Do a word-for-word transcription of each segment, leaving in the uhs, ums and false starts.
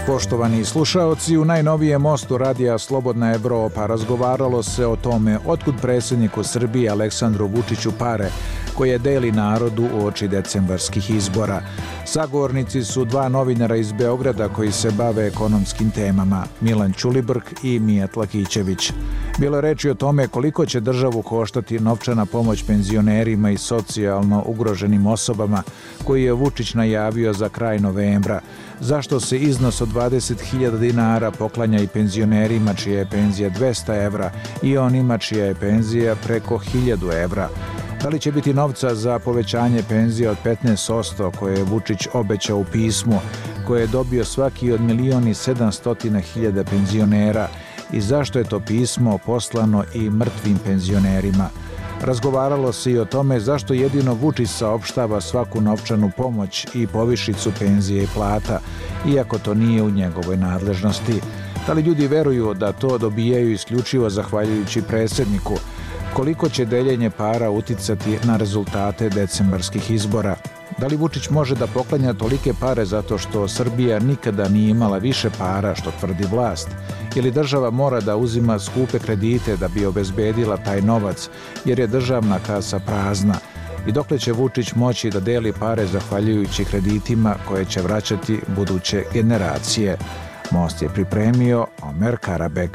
Poštovani slušaoci, u najnovijem mostu radija Slobodna Evropa razgovaralo se o tome otkud predsjedniku Srbije Aleksandru Vučiću pare koje deli narodu uoči decembarskih izbora. Sagovornici su dva novinara iz Beograda koji se bave ekonomskim temama, Milan Ćulibrk i Mijat Lakićević. Bilo je reči o tome koliko će državu koštati novčana pomoć penzionerima i socijalno ugroženim osobama koji je Vučić najavio za kraj novembra. Zašto se iznos od dvadeset hiljada dinara poklanja i penzionerima čija je penzija dvesta evra i onima čija je penzija preko hiljadu evra? Da li će biti novca za povećanje penzija od petnaest posto koje je Vučić obećao u pismu koje je dobio svaki od milion i sedamstotina hiljada penzionera i zašto je to pismo poslano i mrtvim penzionerima? Razgovaralo se i o tome zašto jedino Vučić saopštava svaku novčanu pomoć i povišicu penzije i plata, iako to nije u njegovoj nadležnosti. Da li ljudi veruju da to dobijaju isključivo zahvaljujući predsjedniku? Koliko će deljenje para uticati na rezultate decembarskih izbora? Da li Vučić može da poklanja tolike pare zato što Srbija nikada nije imala više para, što tvrdi vlast? Ili država mora da uzima skupe kredite da bi obezbedila taj novac, jer je državna kasa prazna? I dokle će Vučić moći da deli pare zahvaljujući kreditima koje će vraćati buduće generacije? Most je pripremio Omer Karabek.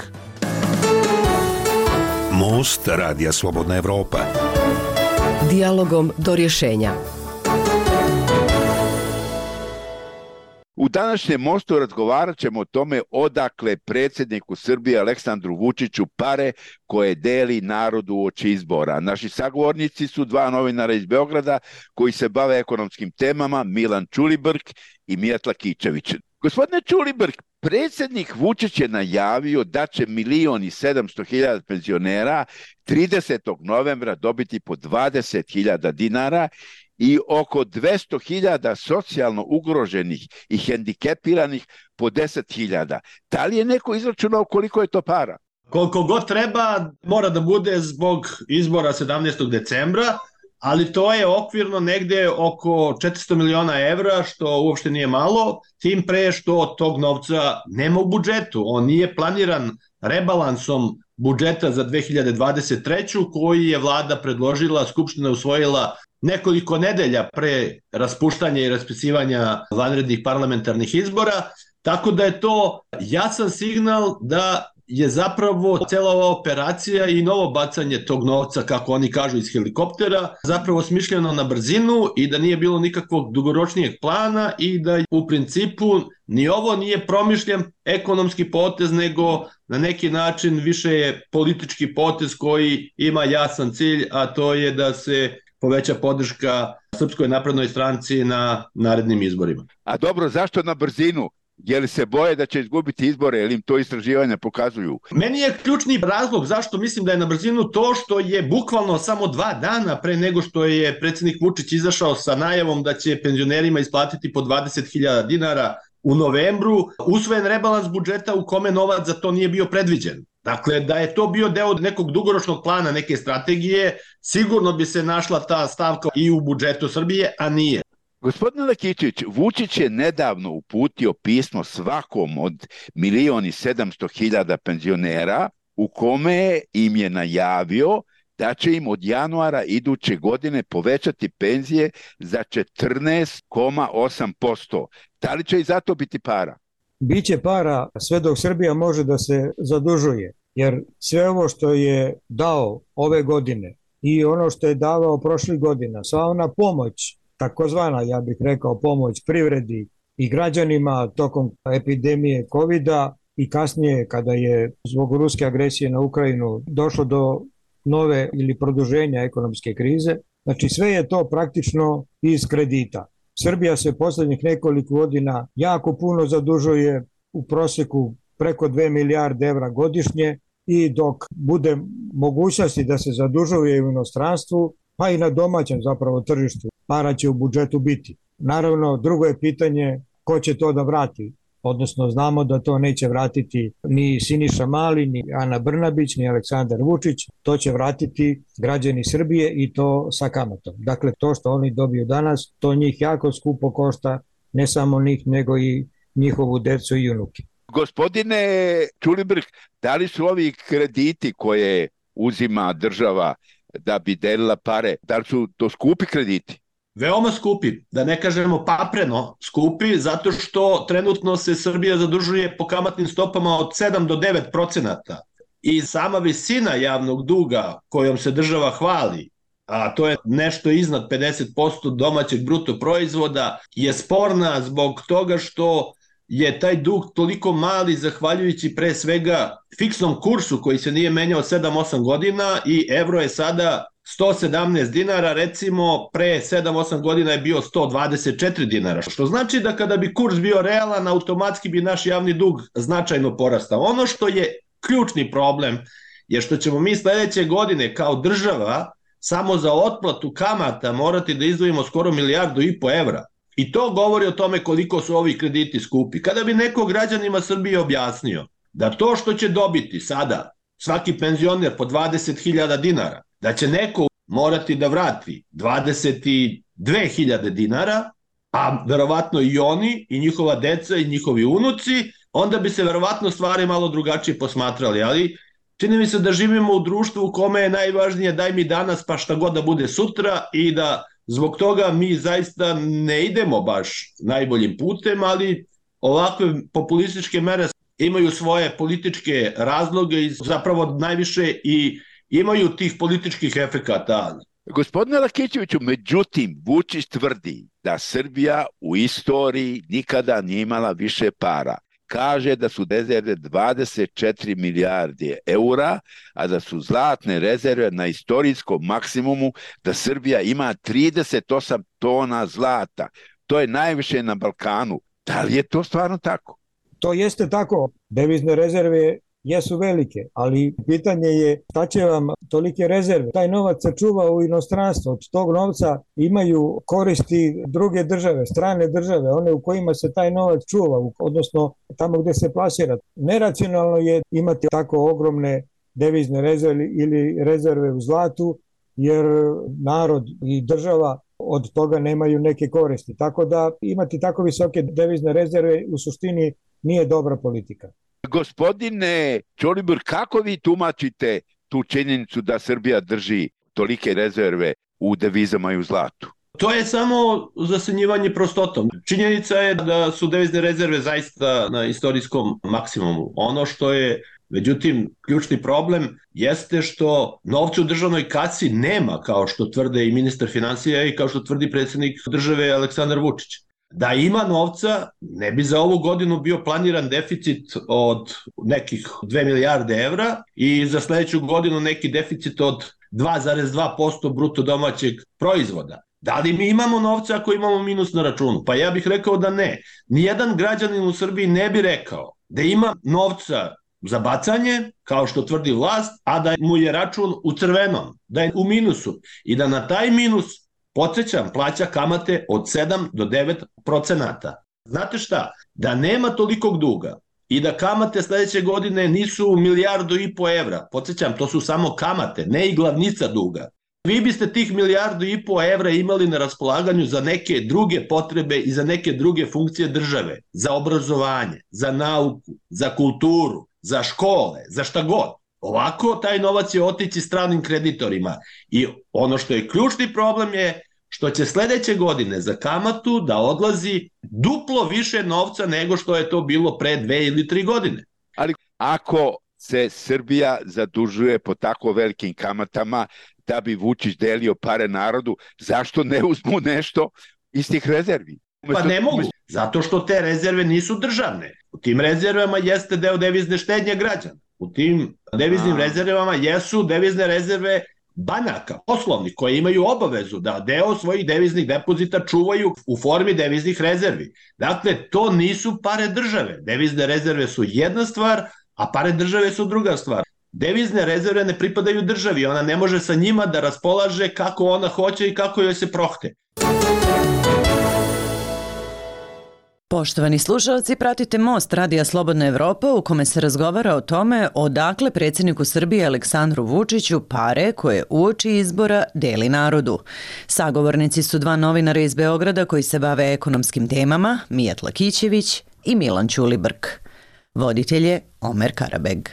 Most radija Slobodna Evropa. Dijalogom do rješenja. U današnjem mostu razgovarat ćemo o tome odakle predsjedniku Srbije Aleksandru Vučiću pare koje deli narodu uoči izbora. Naši sagovornici su dva novinara iz Beograda koji se bave ekonomskim temama, Milan Ćulibrk i Mijat Lakićević. Gospodine Ćulibrk, predsjednik Vučić je najavio da će milion i sedamsto hiljada penzionera tridesetog novembra dobiti po dvadeset hiljada dinara i oko dvesta hiljada socijalno ugroženih i hendikepiranih po deset hiljada. Da li je neko izračunao koliko je to para? Koliko god treba, mora da bude zbog izbora sedamnaestog decembra, ali to je okvirno negde oko četiristo miliona evra, što uopšte nije malo, tim pre što tog novca nema u budžetu. On nije planiran rebalansom budžeta za dve hiljade dvadeset treću koji je vlada predložila, Skupština usvojila nekoliko nedelja pre raspuštanja i raspisivanja vanrednih parlamentarnih izbora, tako da je to jasan signal da je zapravo cela ova operacija i novo bacanje tog novca, kako oni kažu, iz helikoptera, zapravo smišljeno na brzinu i da nije bilo nikakvog dugoročnijeg plana i da u principu ni ovo nije promišljen ekonomski potez, nego na neki način više je politički potez koji ima jasan cilj, a to je da se poveća podrška Srpskoj naprednoj stranci na narednim izborima. A dobro, zašto na brzinu? Je li se boje da će izgubiti izbore, ili im to istraživanja pokazuju? Meni je ključni razlog zašto mislim da je na brzinu to što je bukvalno samo dva dana pre nego što je predsjednik Vučić izašao sa najavom da će penzionerima isplatiti po dvadeset hiljada dinara u novembru, usvojen rebalans budžeta u kome novac za to nije bio predviđen. Dakle, da je to bio deo nekog dugoročnog plana, neke strategije, sigurno bi se našla ta stavka i u budžetu Srbije, a nije. Gospodine Lakićević, Vučić je nedavno uputio pismo svakom od milion i sedamsto hiljada penzionera u kome im je najavio da će im od januara iduće godine povećati penzije za četrnaest zarez osam posto. Da li će i zato biti para? Biće para sve dok Srbija može da se zadužuje, jer sve ovo što je dao ove godine i ono što je davao prošlih godina, sva ona pomoć, takozvana, ja bih rekao, pomoć privredi i građanima tokom epidemije kovida i kasnije kada je zbog ruske agresije na Ukrajinu došlo do nove ili produženja ekonomske krize. Znači sve je to praktično iz kredita. Srbija se poslednjih nekoliko godina jako puno zadužuje, u prosjeku preko dve milijarde evra godišnje, i dok bude mogućnosti da se zadužuje u inostranstvu, pa i na domaćem zapravo tržištu, para će u budžetu biti. Naravno, drugo je pitanje ko će to da vrati. Odnosno, znamo da to neće vratiti ni Siniša Mali, ni Ana Brnabić, ni Aleksandar Vučić. To će vratiti građani Srbije i to sa kamatom. Dakle, to što oni dobiju danas, to njih jako skupo košta, ne samo njih, nego i njihovu decu i unuke. Gospodine Ćulibrk, da li su ovi krediti koje uzima država da bi delila pare, da li su to skupi krediti? Veoma skupi, da ne kažemo papreno skupi, zato što trenutno se Srbija zadužuje po kamatnim stopama od sedam do devet procenata. I sama visina javnog duga kojom se država hvali, a to je nešto iznad pedeset posto domaćeg bruto proizvoda, je sporna zbog toga što je taj dug toliko mali zahvaljujući pre svega fiksnom kursu koji se nije menjao sedam osam godina i evro je sada sto sedamnaest dinara, recimo pre sedam osam godina je bio sto dvadeset četiri dinara, što znači da kada bi kurs bio realan, automatski bi naš javni dug značajno porastao. Ono što je ključni problem je što ćemo mi sledeće godine kao država samo za otplatu kamata morati da izdvojimo skoro milijardu i po evra. I to govori o tome koliko su ovi krediti skupi. Kada bi neko građanima Srbije objasnio da to što će dobiti sada svaki penzioner po dvadeset hiljada dinara, da će neko morati da vrati dvadeset dve hiljade dinara, a verovatno i oni, i njihova deca, i njihovi unuci, onda bi se verovatno stvari malo drugačije posmatrali. Ali čini mi se da živimo u društvu u kome je najvažnije daj mi danas pa šta god da bude sutra i da zbog toga mi zaista ne idemo baš najboljim putem, ali ovakve populističke mere imaju svoje političke razloge i zapravo najviše i imaju tih političkih efekata. Gospodine Lakićeviću, međutim, Vučić tvrdi da Srbija u istoriji nikada nije imala više para. Kaže da su rezerve dvadeset četiri milijarde eura, a da su zlatne rezerve na istorijskom maksimumu, da Srbija ima trideset osam tona zlata. To je najviše na Balkanu. Da li je to stvarno tako? To jeste tako. Devizne rezerve jesu velike, ali pitanje je šta će vam tolike rezerve. Taj novac se čuva u inostranstvu, od tog novca imaju koristi druge države, strane države, one u kojima se taj novac čuva, odnosno tamo gde se plasira. Neracionalno je imati tako ogromne devizne rezerve ili rezerve u zlatu, jer narod i država od toga nemaju neke koristi. Tako da imati tako visoke devizne rezerve u suštini nije dobra politika. Gospodine Ćolibur, kako vi tumačite tu činjenicu da Srbija drži tolike rezerve u devizama i u zlatu? To je samo zasenjivanje prostotom. Činjenica je da su devizne rezerve zaista na istorijskom maksimumu. Ono što je, međutim, ključni problem jeste što novca u državnoj kasi nema, kao što tvrde i ministar finansija i kao što tvrdi predsjednik države Aleksandar Vučić. Da ima novca, ne bi za ovu godinu bio planiran deficit od nekih dve milijarde evra i za sledeću godinu neki deficit od dva zarez dva posto bruto domaćeg proizvoda. Da li mi imamo novca ako imamo minus na računu? Pa ja bih rekao da ne. Nijedan građanin u Srbiji ne bi rekao da ima novca za bacanje, kao što tvrdi vlast, a da mu je račun u crvenom, da je u minusu i da na taj minus, podsjećam, plaća kamate od sedam do devet procenata. Znate šta? Da nema tolikog duga i da kamate sledeće godine nisu milijardu i po evra, podsjećam, to su samo kamate, ne i glavnica duga. Vi biste tih milijardu i po evra imali na raspolaganju za neke druge potrebe i za neke druge funkcije države, za obrazovanje, za nauku, za kulturu, za škole, za šta god. Ovako taj novac je otići stranim kreditorima i ono što je ključni problem je što će sledeće godine za kamatu da odlazi duplo više novca nego što je to bilo pre dve ili tri godine. Ali ako se Srbija zadužuje po tako velikim kamatama da bi Vučić delio pare narodu, zašto ne uzmu nešto iz tih rezervi? Pa ne mogu, zato što te rezerve nisu državne. U tim rezervama jeste deo devizne štednje građana. U tim deviznim rezervama jesu devizne rezerve banaka, poslovnih, koje imaju obavezu da deo svojih deviznih depozita čuvaju u formi deviznih rezervi. Dakle, to nisu pare države. Devizne rezerve su jedna stvar, a pare države su druga stvar. Devizne rezerve ne pripadaju državi, ona ne može sa njima da raspolaže kako ona hoće i kako joj se prohte. Poštovani slušalci, pratite Most Radija Slobodna Evropa u kome se razgovara o tome odakle predsjedniku Srbije Aleksandru Vučiću pare koje uoči izbora deli narodu. Sagovornici su dva novinara iz Beograda koji se bave ekonomskim temama, Mijat Lakićević i Milan Ćulibrk. Voditelj je Omer Karabeg.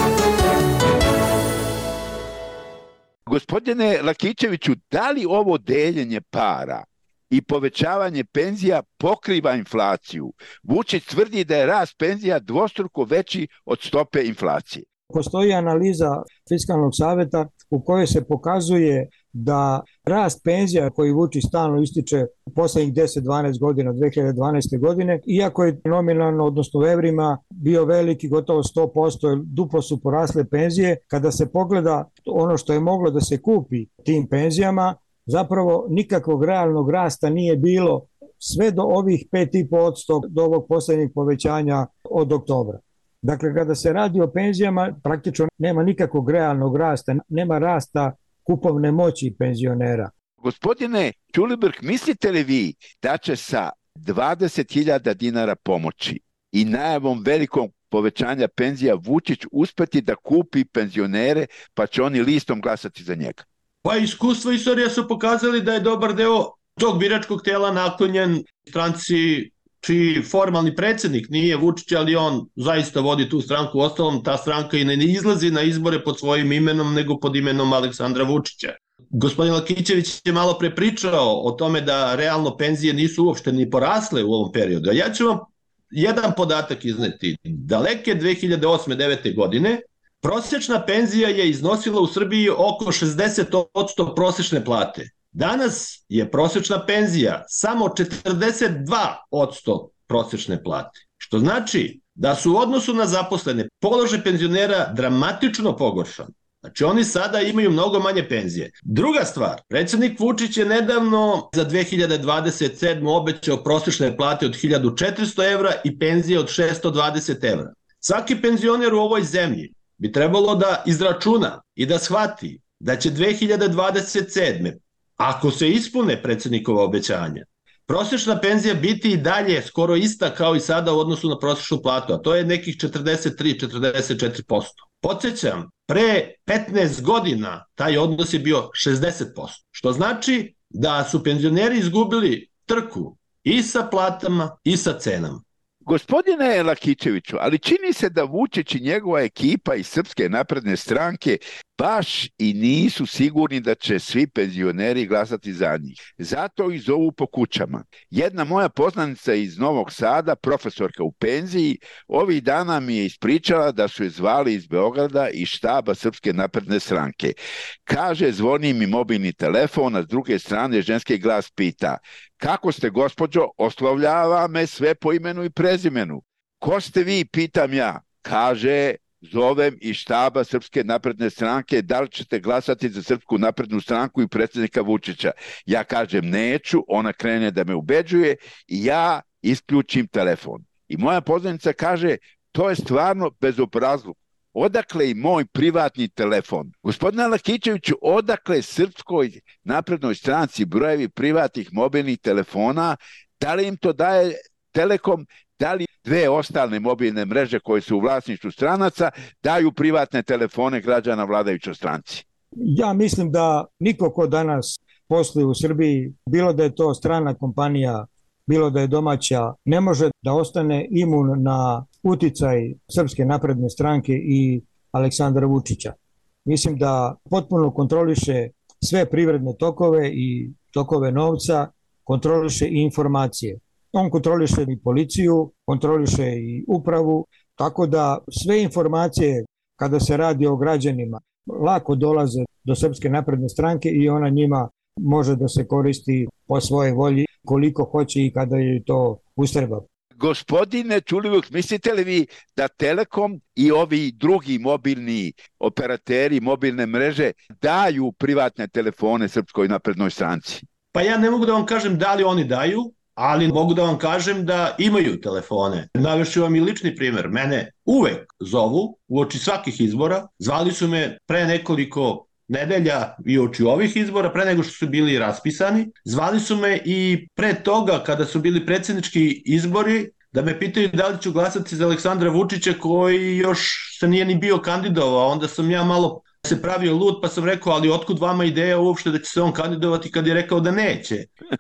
Gospodine Lakićeviću, da li ovo deljenje para i povećavanje penzija pokriva inflaciju? Vučić tvrdi da je rast penzija dvostruko veći od stope inflacije. Postoji analiza Fiskalnog saveta u kojoj se pokazuje da rast penzija koji Vučić stalno ističe u poslednjih deset do dvanaest godina, dve hiljade dvanaeste. godine, iako je nominalno, odnosno u evrima, bio veliki, gotovo sto posto, duplo su porasle penzije. Kada se pogleda ono što je moglo da se kupi tim penzijama, zapravo nikakvog realnog rasta nije bilo sve do ovih pet i po posto do ovog poslednjeg povećanja od oktobra. Dakle, kada se radi o penzijama, praktično nema nikakvog realnog rasta, nema rasta kupovne moći penzionera. Gospodine Ćulibrk, mislite li vi da će sa dvadeset hiljada dinara pomoći i najavom velikom povećanja penzija Vučić uspeti da kupi penzionere, pa će oni listom glasati za njega? Pa iskustvo i istorija su pokazali da je dobar deo tog biračkog tela naklonjen stranci čiji formalni predsjednik nije Vučić, ali on zaista vodi tu stranku. Ostalom, ta stranka i ne izlazi na izbore pod svojim imenom, nego pod imenom Aleksandra Vučića. Gospodin Lakićević je malo pre pričao o tome da realno penzije nisu uopšte ni porasle u ovom periodu. A ja ću vam jedan podatak izneti. Daleke dve hiljade osme devete. godine prosječna penzija je iznosila u Srbiji oko šezdeset posto prosječne plate. Danas je prosječna penzija samo četrdeset dva posto prosječne plate, što znači da su u odnosu na zaposlene položaj penzionera dramatično pogoršan. Znači oni sada imaju mnogo manje penzije. Druga stvar, predsjednik Vučić je nedavno za dve hiljade dvadeset sedmu. obećao prosječne plate od hiljadu četiristo evra i penzije od šesto dvadeset evra. Svaki penzioner u ovoj zemlji bi trebalo da izračuna i da shvati da će dve hiljade dvadeset sedme. ako se ispune predsjednikova obećanja, prosječna penzija biti i dalje skoro ista kao i sada u odnosu na prosječnu platu, a to je nekih četrdeset tri do četrdeset četiri posto. Podsjećam, pre petnaest godina taj odnos je bio šezdeset posto, što znači da su penzioneri izgubili trku i sa platama i sa cenama. Gospodine Lakićeviću, ali čini se da Vučić i njegova ekipa iz Srpske napredne stranke baš i nisu sigurni da će svi penzioneri glasati za njih. Zato ih zovu po kućama. Jedna moja poznanica iz Novog Sada, profesorka u penziji, ovih dana mi je ispričala da su je zvali iz Beograda i štaba Srpske napredne stranke. Kaže, zvoni mi mobilni telefon, a s druge strane ženski glas pita: kako ste, gospođo? Oslovljava me sve po imenu i prezimenu. Ko ste vi, pitam ja. Kaže, zovem iz štaba Srpske napredne stranke, da li ćete glasati za Srpsku naprednu stranku i predsjednika Vučića? Ja kažem neću, ona krene da me ubeđuje i ja isključim telefon. I moja poznanica kaže, to je stvarno bezobrazluk. Odakle i moj privatni telefon? Gospodine Lakićeviću, odakle Srpskoj naprednoj stranci brojevi privatnih mobilnih telefona? Da li im to daje Telekom? Da li dve ostale mobilne mreže koje su u vlasništvu stranaca daju privatne telefone građana vladajućoj stranci? Ja mislim da niko ko danas posluje u Srbiji, bilo da je to strana kompanija, bilo da je domaća, ne može da ostane imun na uticaj Srpske napredne stranke i Aleksandra Vučića. Mislim da potpuno kontroliše sve privredne tokove i tokove novca, kontroliše i informacije. On kontroliše i policiju, kontroliše i upravu, tako da sve informacije kada se radi o građanima lako dolaze do Srpske napredne stranke i ona njima može da se koristi po svojoj volji koliko hoće i kada joj to ustreba. Gospodine Ćulibrk, mislite li vi da Telekom i ovi drugi mobilni operateri, mobilne mreže daju privatne telefone Srpskoj naprednoj stranci? Pa ja ne mogu da vam kažem da li oni daju, ali mogu da vam kažem da imaju telefone. Navešću vam i lični primjer. Mene uvek zovu uoči svakih izbora. Zvali su me pre nekoliko nedelja i uoči ovih izbora, pre nego što su bili raspisani. Zvali su me i pre toga kada su bili predsjednički izbori da me pitaju da li ću glasati za Aleksandra Vučića koji još se nije ni bio kandidovao. Onda sam ja malo se pravio lud, pa sam rekao, ali otkud vama ideja uopšte da će se on kandidovati kad je rekao da neće?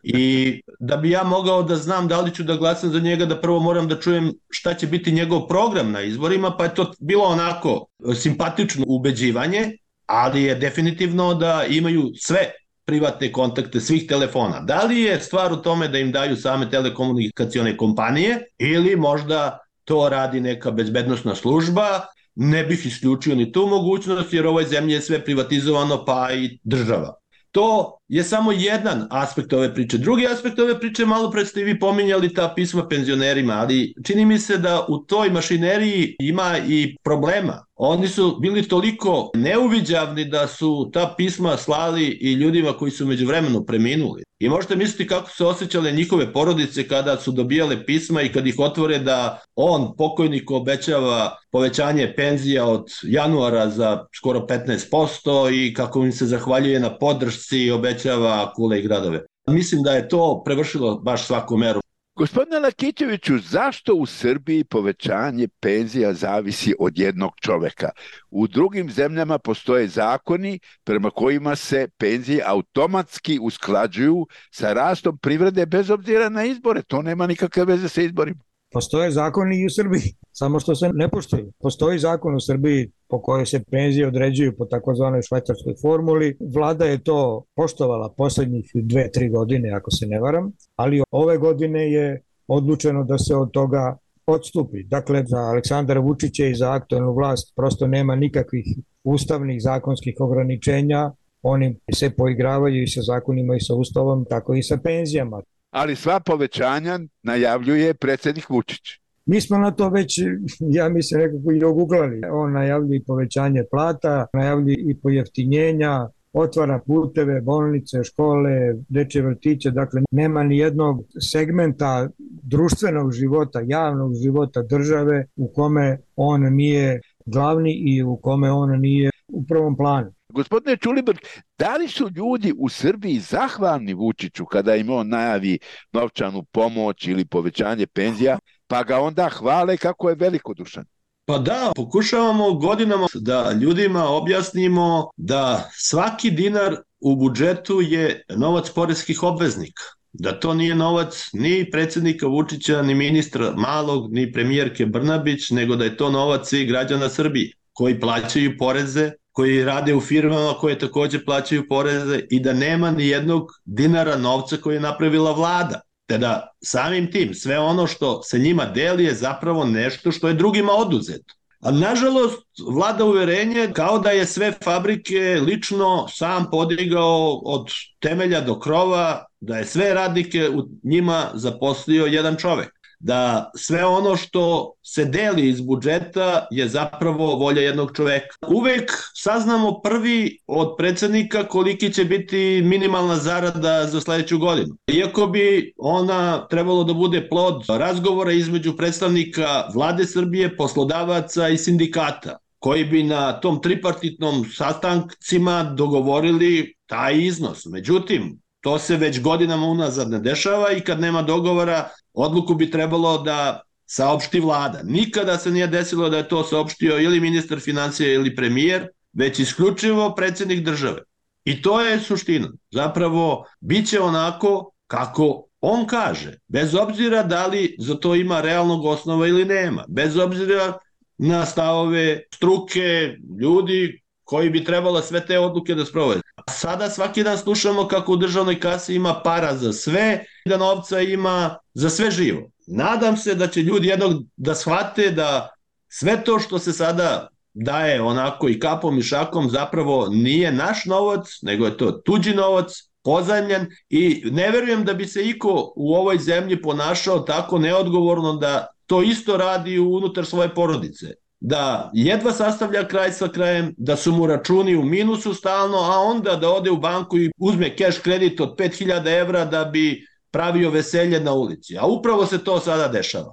I da bi ja mogao da znam da li ću da glasam za njega, da prvo moram da čujem šta će biti njegov program na izborima, pa je to bilo onako simpatično ubeđivanje, ali je definitivno da imaju sve privatne kontakte svih telefona. Da li je stvar u tome da im daju same telekomunikacione kompanije ili možda to radi neka bezbednosna služba? Ne bih isključio ni tu mogućnost, jer u ovoj zemlji je sve privatizovano, pa i država. To je samo jedan aspekt ove priče. Drugi aspekt ove priče, malo pre ste i vi pominjali ta pisma penzionerima, ali čini mi se da u toj mašineriji ima i problema. Oni su bili toliko neuviđavni da su ta pisma slali i ljudima koji su međuvremeno preminuli. I možete misliti kako su osjećale njihove porodice kada su dobijale pisma i kad ih otvore da on, pokojnik, obećava povećanje penzija od januara za skoro petnaest posto i kako im se zahvaljuje na podršci i obećava kule i gradove. Mislim da je to prevršilo baš svaku meru. Gospodine Lakićeviću, zašto u Srbiji povećanje penzija zavisi od jednog čoveka? U drugim zemljama postoje zakoni prema kojima se penzije automatski usklađuju sa rastom privrede bez obzira na izbore. To nema nikakve veze sa izborima. Postoje zakoni i u Srbiji, samo što se ne poštuju. Postoji zakon u Srbiji po kojoj se penzije određuju po takozvanoj švajcarskoj formuli. Vlada je to poštovala poslednjih dve, tri godine, ako se ne varam, ali ove godine je odlučeno da se od toga odstupi. Dakle, za Aleksandra Vučića i za aktuelnu vlast prosto nema nikakvih ustavnih zakonskih ograničenja. Oni se poigravaju i sa zakonima i sa ustavom, tako i sa penzijama. Ali sva povećanja najavljuje predsjednik Vučić. Mi smo na to već, ja mislim, nekako i oguglali. On najavljuje povećanje plata, najavljuje i pojeftinjenja, otvara puteve, bolnice, škole, dečje vrtiće. Dakle, nema ni jednog segmenta društvenog života, javnog života države u kome on nije glavni i u kome on nije u prvom planu. Gospodine Ćulibrk, da li su ljudi u Srbiji zahvalni Vučiću kada im on najavi novčanu pomoć ili povećanje penzija, pa ga onda hvale kako je velikodušan? Pa da, pokušavamo godinama da ljudima objasnimo da svaki dinar u budžetu je novac poreskih obveznika. Da to nije novac ni predsjednika Vučića, ni ministra Malog, ni premijerke Brnabić, nego da je to novac i građana Srbije koji plaćaju poreze, koji rade u firmama koje takođe plaćaju poreze i da nema ni jednog dinara novca koji je napravila vlada. Te da samim tim sve ono što se njima deli je zapravo nešto što je drugima oduzeto. A nažalost, vlada uverenje kao da je sve fabrike lično sam podigao od temelja do krova, da je sve radnike u njima zaposlio jedan čovek. Da sve ono što se deli iz budžeta je zapravo volja jednog čoveka. Uvek saznamo prvi od predsjednika koliki će biti minimalna zarada za sledeću godinu. Iako bi ona trebalo da bude plod razgovora između predstavnika vlade Srbije, poslodavaca i sindikata, koji bi na tom tripartitnom sastancima dogovorili taj iznos. Međutim, to se već godinama unazad ne dešava i kad nema dogovora, odluku bi trebalo da saopšti vlada. Nikada se nije desilo da je to saopštio ili ministar financija ili premijer, već isključivo predsjednik države. I to je suština. Zapravo, bit će onako kako on kaže, bez obzira da li za to ima realnog osnova ili nema, bez obzira na stavove struke, ljudi koji bi trebalo sve te odluke da sprovede. Sada svaki dan slušamo kako u državnoj kasi ima para za sve, da novca ima za sve živo. Nadam se da će ljudi jednog da shvate da sve to što se sada daje onako i kapom i šakom zapravo nije naš novac, nego je to tuđi novac, pozajmljen i ne verujem da bi se iko u ovoj zemlji ponašao tako neodgovorno da to isto radi unutar svoje porodice. Da jedva sastavlja kraj sa krajem, da su mu računi u minusu stalno, a onda da ode u banku i uzme keš kredit od pet hiljada evra da bi pravio veselje na ulici. A upravo se to sada dešava.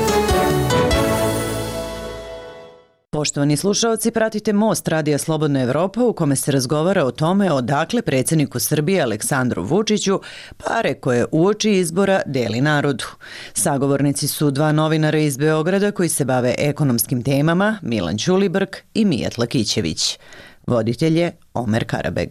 Poštovani slušaoci, pratite Most Radija Slobodna Evropa u kome se razgovara o tome odakle predsjedniku Srbije Aleksandru Vučiću pare koje uoči izbora deli narodu. Sagovornici su dva novinara iz Beograda koji se bave ekonomskim temama, Milan Ćulibrk i Mijat Lakićević. Voditelj je Omer Karabeg.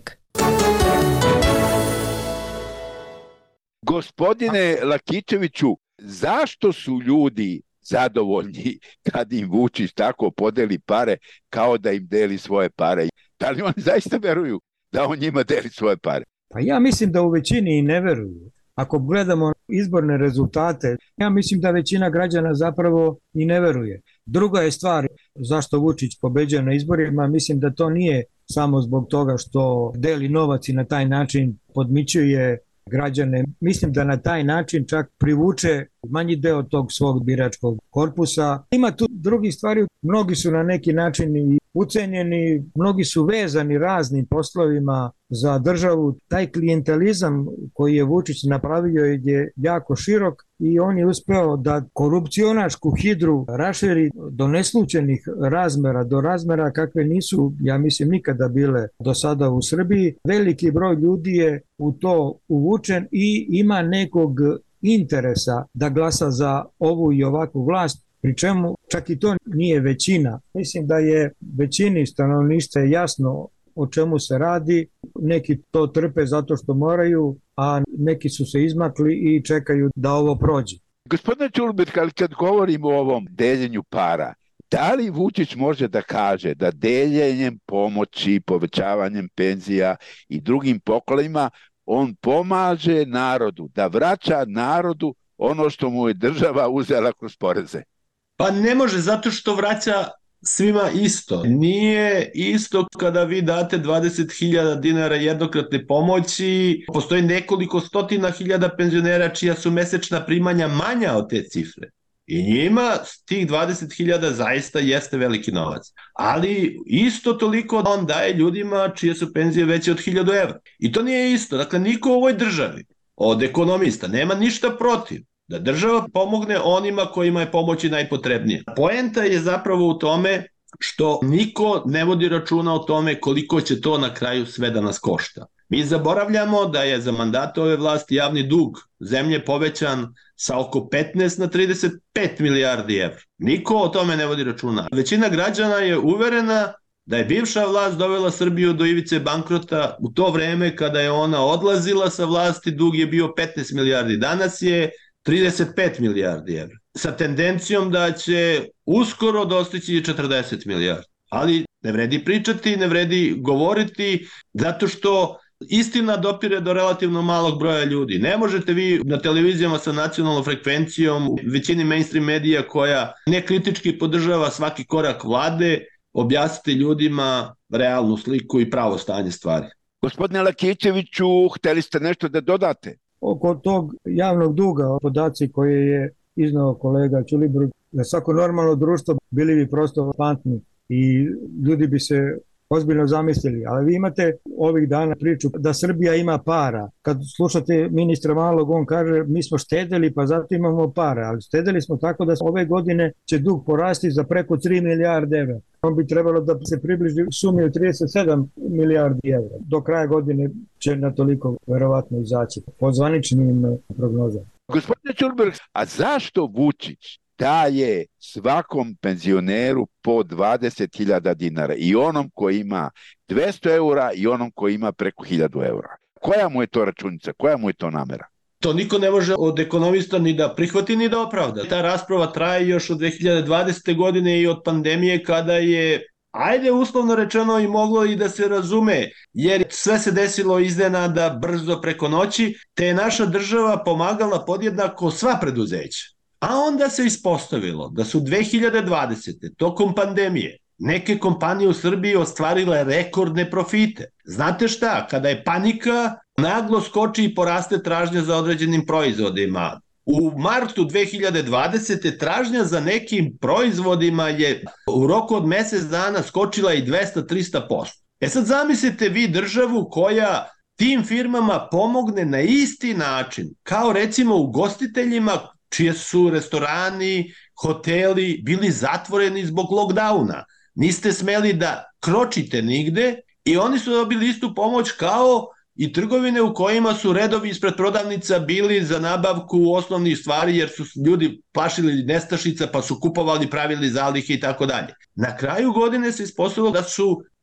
Gospodine Lakićeviću, zašto su ljudi zadovoljni kad im Vučić tako podeli pare kao da im deli svoje pare? Da li oni zaista veruju da on njima deli svoje pare? Pa ja mislim da u većini i ne veruju. Ako gledamo izborne rezultate, ja mislim da većina građana zapravo i ne veruje. Druga je stvar zašto Vučić pobeđuje na izborima, mislim da to nije samo zbog toga što deli novac i na taj način podmićuje građane. Mislim da na taj način čak privuče manji deo tog svog biračkog korpusa. Ima tu drugih stvari, mnogi su na neki način i ucenjeni, mnogi su vezani raznim poslovima za državu. Taj klijentelizam koji je Vučić napravio je jako širok i on je uspeo da korupcionašku hidru raširi do neslućenih razmera, do razmera kakve nisu, ja mislim, nikada bile do sada u Srbiji. Veliki broj ljudi je u to uvučen i ima nekog interesa da glasa za ovu i ovakvu vlast, pri čemu čak i to nije većina. Mislim da je većini stanovništva jasno o čemu se radi, neki to trpe zato što moraju, a neki su se izmakli i čekaju da ovo prođe. Gospodine Ćulbek, ali kad govorimo o ovom deljenju para, da li Vučić može da kaže da deljenjem pomoći, povećavanjem penzija i drugim poklonima on pomaže narodu, da vraća narodu ono što mu je država uzela kroz poreze? Pa ne može, zato što vraća svima isto. Nije isto kada vi date dvadeset hiljada dinara jednokratne pomoći. Postoji nekoliko stotina hiljada penzionera čija su mesečna primanja manja od te cifre. I njima tih dvadeset hiljada zaista jeste veliki novac. Ali isto toliko on daje ljudima čije su penzije veće od hiljadu evra. I to nije isto. Dakle, niko u ovoj državi od ekonomista nema ništa protiv da država pomogne onima kojima je pomoći najpotrebnije. Poenta je zapravo u tome što niko ne vodi računa o tome koliko će to na kraju sve da nas košta. Mi zaboravljamo da je za mandata ove vlasti javni dug zemlje povećan sa oko petnaest na trideset pet milijardi evra. Niko o tome ne vodi računa. Većina građana je uverena da je bivša vlast dovela Srbiju do ivice bankrota u to vreme kada je ona odlazila sa vlasti, dug je bio petnaest milijardi, danas je trideset pet milijardi evra, sa tendencijom da će uskoro dostići četrdeset milijardi. Ali ne vredi pričati, ne vredi govoriti, zato što istina dopire do relativno malog broja ljudi. Ne možete vi na televizijama sa nacionalnom frekvencijom, u većini mainstream medija koja nekritički podržava svaki korak vlade, objasniti ljudima realnu sliku i pravo stanje stvari. Gospodine Lakićeviću, hteli ste nešto da dodate? Oko tog javnog duga, podaci koje je iznao kolega Ćulibrk, za svako normalno društvo bili bi prosto fantni i ljudi bi se ozbiljno zamislili. Ali vi imate ovih dana priču da Srbija ima para. Kad slušate ministra Malog, on kaže mi smo štedeli pa zato imamo para, ali štedeli smo tako da ove godine će dug porasti za preko tri milijarde evra. On bi trebalo da se približi sumi od trideset sedam milijardi evra. Do kraja godine će na toliko verovatno izaći po zvaničnim prognozama. Gospodine Ćurberg, a zašto Vučić daje svakom penzioneru po dvadeset hiljada dinara, i onom koji ima dvesta eura i onom koji ima preko hiljadu eura? Koja mu je to računica, koja mu je to namera? To niko ne može od ekonomista ni da prihvati ni da opravda. Ta rasprava traje još od dve hiljade dvadesete. godine i od pandemije, kada je, ajde uslovno rečeno, i moglo i da se razume, jer sve se desilo iznenada, brzo, preko noći, te je naša država pomagala podjednako sva preduzeća. A onda se ispostavilo da su dve hiljade dvadesete. tokom pandemije neke kompanije u Srbiji ostvarile rekordne profite. Znate šta, kada je panika, naglo skoči i poraste tražnja za određenim proizvodima. U martu dve hiljade dvadesete. tražnja za nekim proizvodima je u roku od mesec dana skočila i dvesta do trista posto. E sad zamislite vi državu koja tim firmama pomogne na isti način, kao recimo ugostiteljima čije su restorani, hoteli bili zatvoreni zbog lockdowna. Niste smeli da kročite nigde i oni su dobili istu pomoć kao i trgovine u kojima su redovi ispred prodavnica bili za nabavku osnovnih stvari, jer su ljudi plašili nestašica pa su kupovali, pravili zalihe i tako dalje. Na kraju godine se ispostavilo da su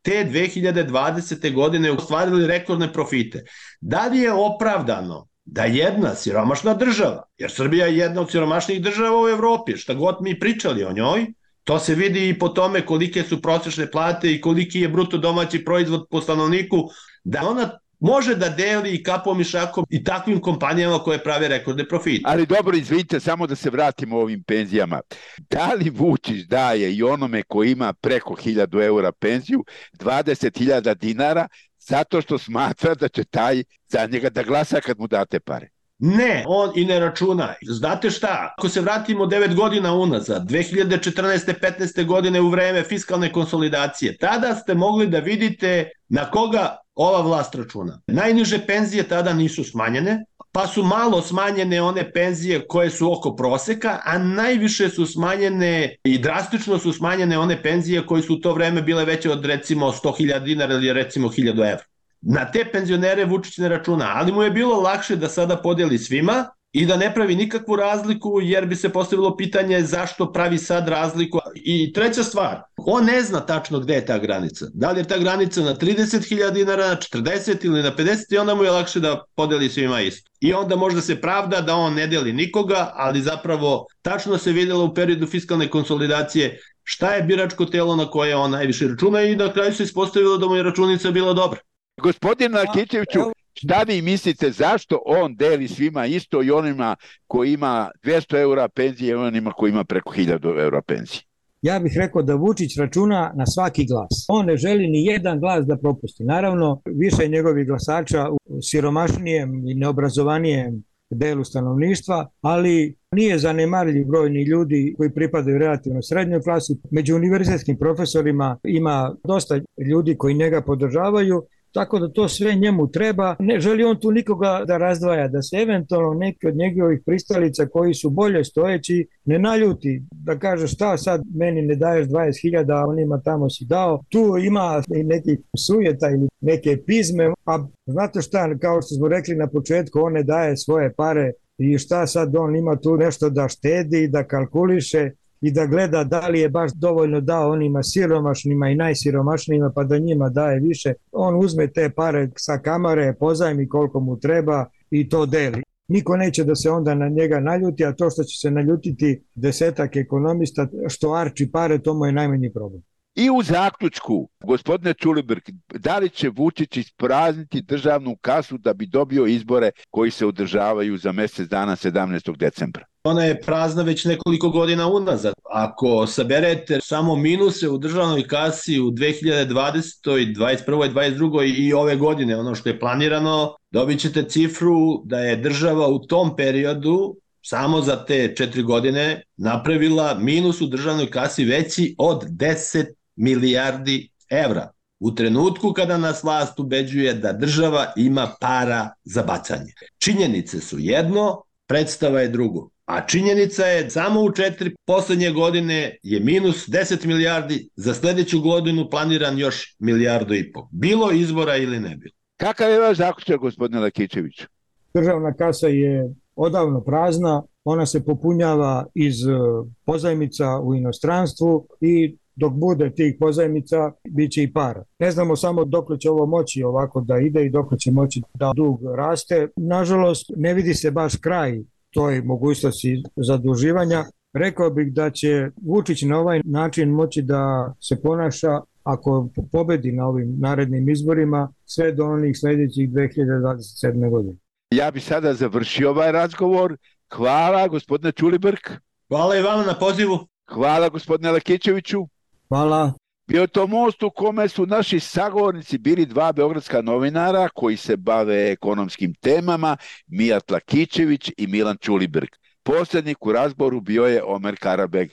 te dve hiljade dvadesete. godine ostvarili rekordne profite. Da li je opravdano da jedna siromašna država, jer Srbija je jedna od siromašnijih država u Evropi, šta god mi pričali o njoj, to se vidi i po tome kolike su prosečne plate i koliki je bruto domaći proizvod po stanovniku, da ona može da deli i kapom i šakom i takvim kompanijama koje prave rekordne profite. Ali dobro, izvinite, samo da se vratimo ovim penzijama. Da li Vučić daje i onome ko ima preko hiljadu eura penziju dvadeset hiljada dinara zato što smatra da će taj za njega da glasa kad mu date pare? Ne, on i ne računa. Znate šta, ako se vratimo devet godina unazad, dve hiljade četrnaeste. petnaeste. godine u vreme fiskalne konsolidacije, tada ste mogli da vidite na koga ova vlast računa. Najniže penzije tada nisu smanjene, pa su malo smanjene one penzije koje su oko proseka, a najviše su smanjene i drastično su smanjene one penzije koje su u to vreme bile veće od recimo sto hiljada dinara ili recimo hiljadu evra. Na te penzionere Vučić ne računa, ali mu je bilo lakše da sada podeli svima i da ne pravi nikakvu razliku, jer bi se postavilo pitanje zašto pravi sad razliku. I treća stvar, on ne zna tačno gde je ta granica. Da li je ta granica na trideset hiljada dinara, na četrdeset ili na pedeset, i onda mu je lakše da podeli svima isto. I onda možda se pravda da on ne deli nikoga, ali zapravo tačno se vidjelo u periodu fiskalne konsolidacije šta je biračko telo na koje on najviše računa i na kraju se ispostavilo da mu je računica bila dobra. Gospodine Lakićeviću, šta vi mislite, zašto on deli svima isto i onima koji ima dvesta eura penzije i onima koji ima preko hiljadu eura penzije? Ja bih rekao da Vučić računa na svaki glas. On ne želi ni jedan glas da propusti. Naravno, više njegovih glasača u siromašnijem i neobrazovanijem delu stanovništva, ali nije zanemarljiv broj ni ljudi koji pripadaju relativno srednjoj klasi. Među univerzitetskim profesorima ima dosta ljudi koji njega podržavaju, tako da to sve njemu treba. Ne želi on tu nikoga da razdvaja, da se eventualno neki od njegovih pristalica koji su bolje stojeći ne naljuti, da kaže šta sad meni ne daješ dvadeset hiljada, a onima tamo si dao. Tu ima i nekih sujeta ili neke pizme, a znate šta, kao što smo rekli na početku, on ne daje svoje pare i šta sad on ima tu nešto da štedi, da kalkuliše i da gleda da li je baš dovoljno dao onima siromašnima i najsiromašnijima pa da njima daje više. On uzme te pare sa kamare, pozajmi koliko mu treba i to deli. Niko neće da se onda na njega naljuti, a to što će se naljutiti desetak ekonomista što arči pare, to mu je najmanji problem. I u zaključku, gospodine Ćulibrk, da li će Vučić isprazniti državnu kasu da bi dobio izbore koji se održavaju za mjesec dana sedamnaestog decembra? Ona je prazna već nekoliko godina unazad. Ako saberete samo minuse u državnoj kasi u dve hiljade dvadesetoj, dvadeset prvoj, dvadeset drugoj i ove godine, ono što je planirano, dobit ćete cifru da je država u tom periodu samo za te četiri godine napravila minus u državnoj kasi veći od deset milijardi evra. U trenutku kada nas vlast ubeđuje da država ima para za bacanje. Činjenice su jedno, predstava je drugo. A činjenica je samo u četiri poslednje godine je minus deset milijardi, za sledeću godinu planiran još milijardu i pol. Bilo izbora ili ne bilo. Kakav je vaš zaključak, gospodine Lakićeviću? Državna kasa je odavno prazna, ona se popunjava iz pozajmica u inostranstvu i dok bude tih pozajmica, bit će i para. Ne znamo samo dok će ovo moći ovako da ide i dok će moći da dug raste. Nažalost, ne vidi se baš kraj toj mogućnosti zaduživanja. Rekao bih da će Vučić na ovaj način moći da se ponaša ako pobedi na ovim narednim izborima sve do onih sljedećih dve hiljade dvadeset sedme. godine. Ja bi sada završio ovaj razgovor. Hvala, gospodine Ćulibrk. Hvala i vama na pozivu. Hvala, gospodine Lakićeviću. Hvala. Bio to most u kome su naši sagovornici bili dva beogradska novinara koji se bave ekonomskim temama, Mijat Lakićević i Milan Ćulibrk. Poslednik u razboru bio je Omer Karabeg.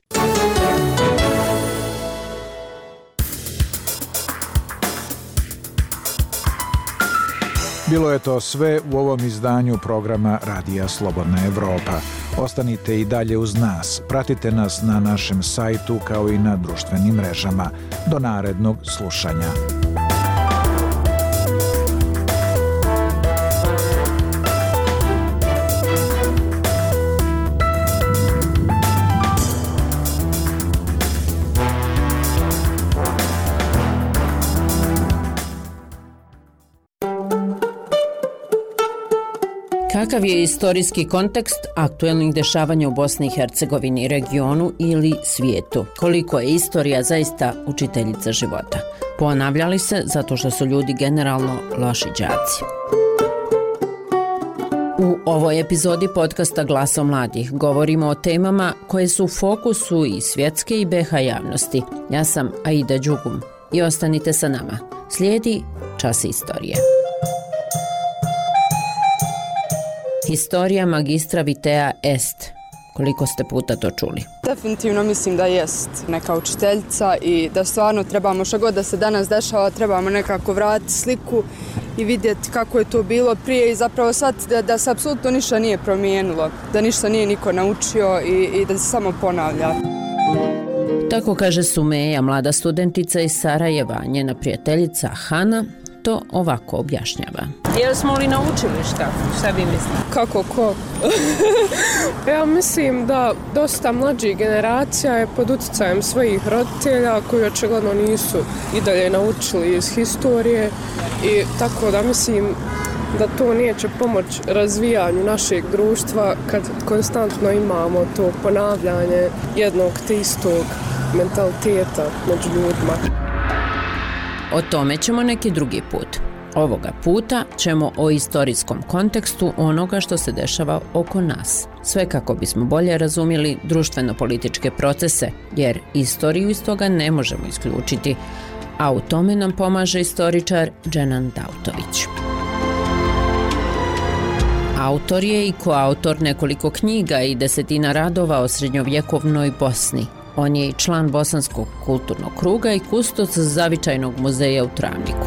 Bilo je to sve u ovom izdanju programa Radija Slobodna Evropa. Ostanite i dalje uz nas. Pratite nas na našem sajtu kao i na društvenim mrežama. Do narednog slušanja. Kakav je istorijski kontekst aktuelnih dešavanja u Bosni i Hercegovini, regionu ili svijetu? Koliko je istorija zaista učiteljica života? Ponavljali se zato što su ljudi generalno loši đaci. U ovoj epizodi podcasta Glasa mladih govorimo o temama koje su u fokusu i svjetske i be ha javnosti. Ja sam Aida Đugum i ostanite sa nama. Slijedi Čas istorije. Historija magistra Vitea est. Koliko ste puta to čuli? Definitivno mislim da jest neka učiteljica i da stvarno trebamo što god da se danas dešava, trebamo nekako vratiti sliku i vidjeti kako je to bilo prije i zapravo shvatiti da, da se apsolutno ništa nije promijenilo, da ništa nije niko naučio i, i da se samo ponavlja. Tako kaže Sumeja, mlada studentica iz Sarajeva. Njena prijateljica Hana to ovako objašnjava. Jesmo li naučili šta? Šta vi mislite? Kako ko? Ja mislim da dosta mlađih generacija je pod utjecajem svojih roditelja koji očigledno nisu i dalje naučili iz historije i tako da mislim da to neće pomoći razvijanju našeg društva kad konstantno imamo to ponavljanje jednog te istog mentaliteta među ljudima. O tome ćemo neki drugi put. Ovoga puta ćemo o istorijskom kontekstu onoga što se dešava oko nas. Sve kako bismo bolje razumjeli društveno-političke procese, jer istoriju iz toga ne možemo isključiti, a u tome nam pomaže istoričar Dženan Dautović. Autor je i koautor nekoliko knjiga i desetina radova o srednjovjekovnoj Bosni. On je i član Bosanskog kulturnog kruga i kustos Zavičajnog muzeja u Travniku.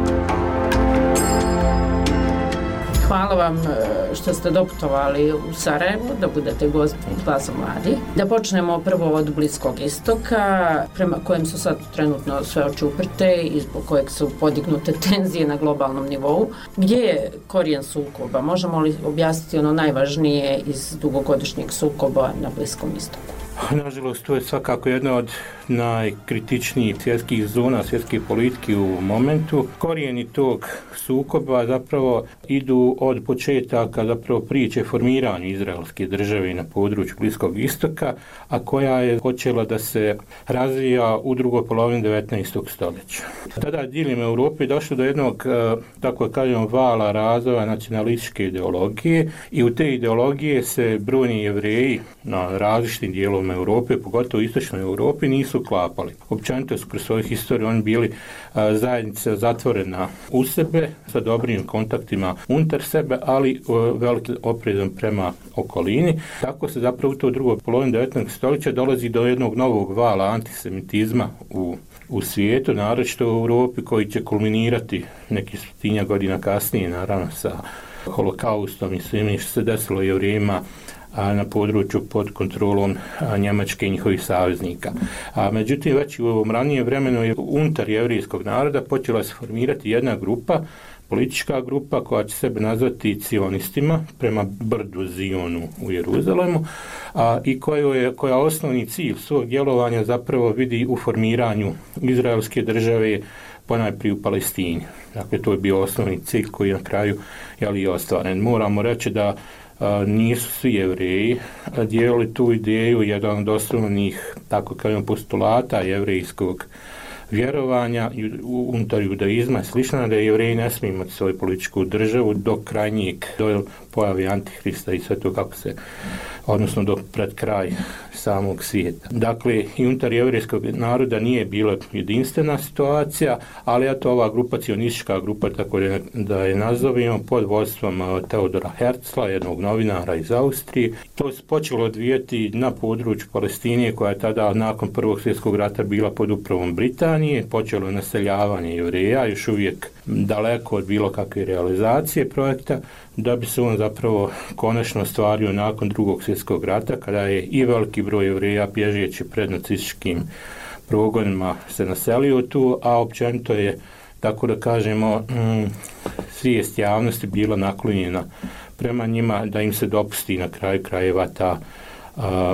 Hvala vam što ste doputovali u Sarajevo, da budete gost Glasa mladih. Da počnemo prvo od Bliskog istoka, prema kojem su sad trenutno sve oči uprte i zbog kojeg su podignute tenzije na globalnom nivou. Gdje je korijen sukoba? Možemo li objasniti ono najvažnije iz dugogodišnjeg sukoba na Bliskom istoku? Nažalost, to je svakako jedna od najkritičnijih svjetskih zona, svjetske politike u momentu. Korijeni tog sukoba zapravo idu od početaka zapravo priče formiranju izraelske države na području Bliskog istoka, a koja je počela da se razvija u drugoj polovini devetnaestog stoljeća. Tada diljem Europe došlo do jednog, tako kažemo, vala razvoja nacionalističke ideologije i u te ideologije se brojni Jevreji na različitim dijelovima Europe, pogotovo u istočnoj Europi, nisu klapali. Općenito su kroz svoju historiju oni bili a, zajednica zatvorena u sebe, sa dobrim kontaktima unutar sebe, ali velikim oprezom prema okolini. Tako se zapravo u to drugoj polovini devetnaestog stoljeća dolazi do jednog novog vala antisemitizma u, u svijetu, naročito u Europi, koji će kulminirati neki stotinjak godina kasnije, naravno sa holokaustom i svim što se desilo Jevrejima na području pod kontrolom Njemačke i njihovih saveznika. A međutim, već u ovom ranijem vremenu je unutar jevrijskog naroda počela se formirati jedna grupa, politička grupa koja će sebe nazvati cionistima prema brdu Zionu u Jeruzalemu, a, i koja je koja osnovni cilj svog djelovanja zapravo vidi u formiranju izraelske države, ponajprije u Palestini. Dakle, to je bio osnovni cilj koji je na kraju jeli, i ostvaren. Moramo reći da a, nisu svi Jevreji dijelili tu ideju, jedan od osnovnih, tako kažem, postulata jevrejskog vjerovanja unutar judaizma i slično, da Jevreji ne smiju imati svoju političku državu do krajnjeg, do pojavi Antihrista i sve to kako se, odnosno do pred kraj samog svijeta. Dakle, i unutar jevrejskog naroda nije bila jedinstvena situacija, ali eto ova grupa, cionistička grupa, tako da je nazovimo, pod vodstvom Teodora Herzla, jednog novinara iz Austrije. To se počelo odvijati na području Palestine, koja je tada nakon Prvog svjetskog rata bila pod upravom Britanije. Počelo je naseljavanje Jevreja, još uvijek daleko od bilo kakve realizacije projekta, da bi se on zapravo konačno ostvario nakon Drugog svjetskog rata, kada je i veliki broj Jevreja bježeći pred nacističkim progonima se naselio tu, a općenito je, tako da kažemo, mm, svijest javnosti bila naklonjena prema njima, da im se dopusti na kraju krajeva ta a,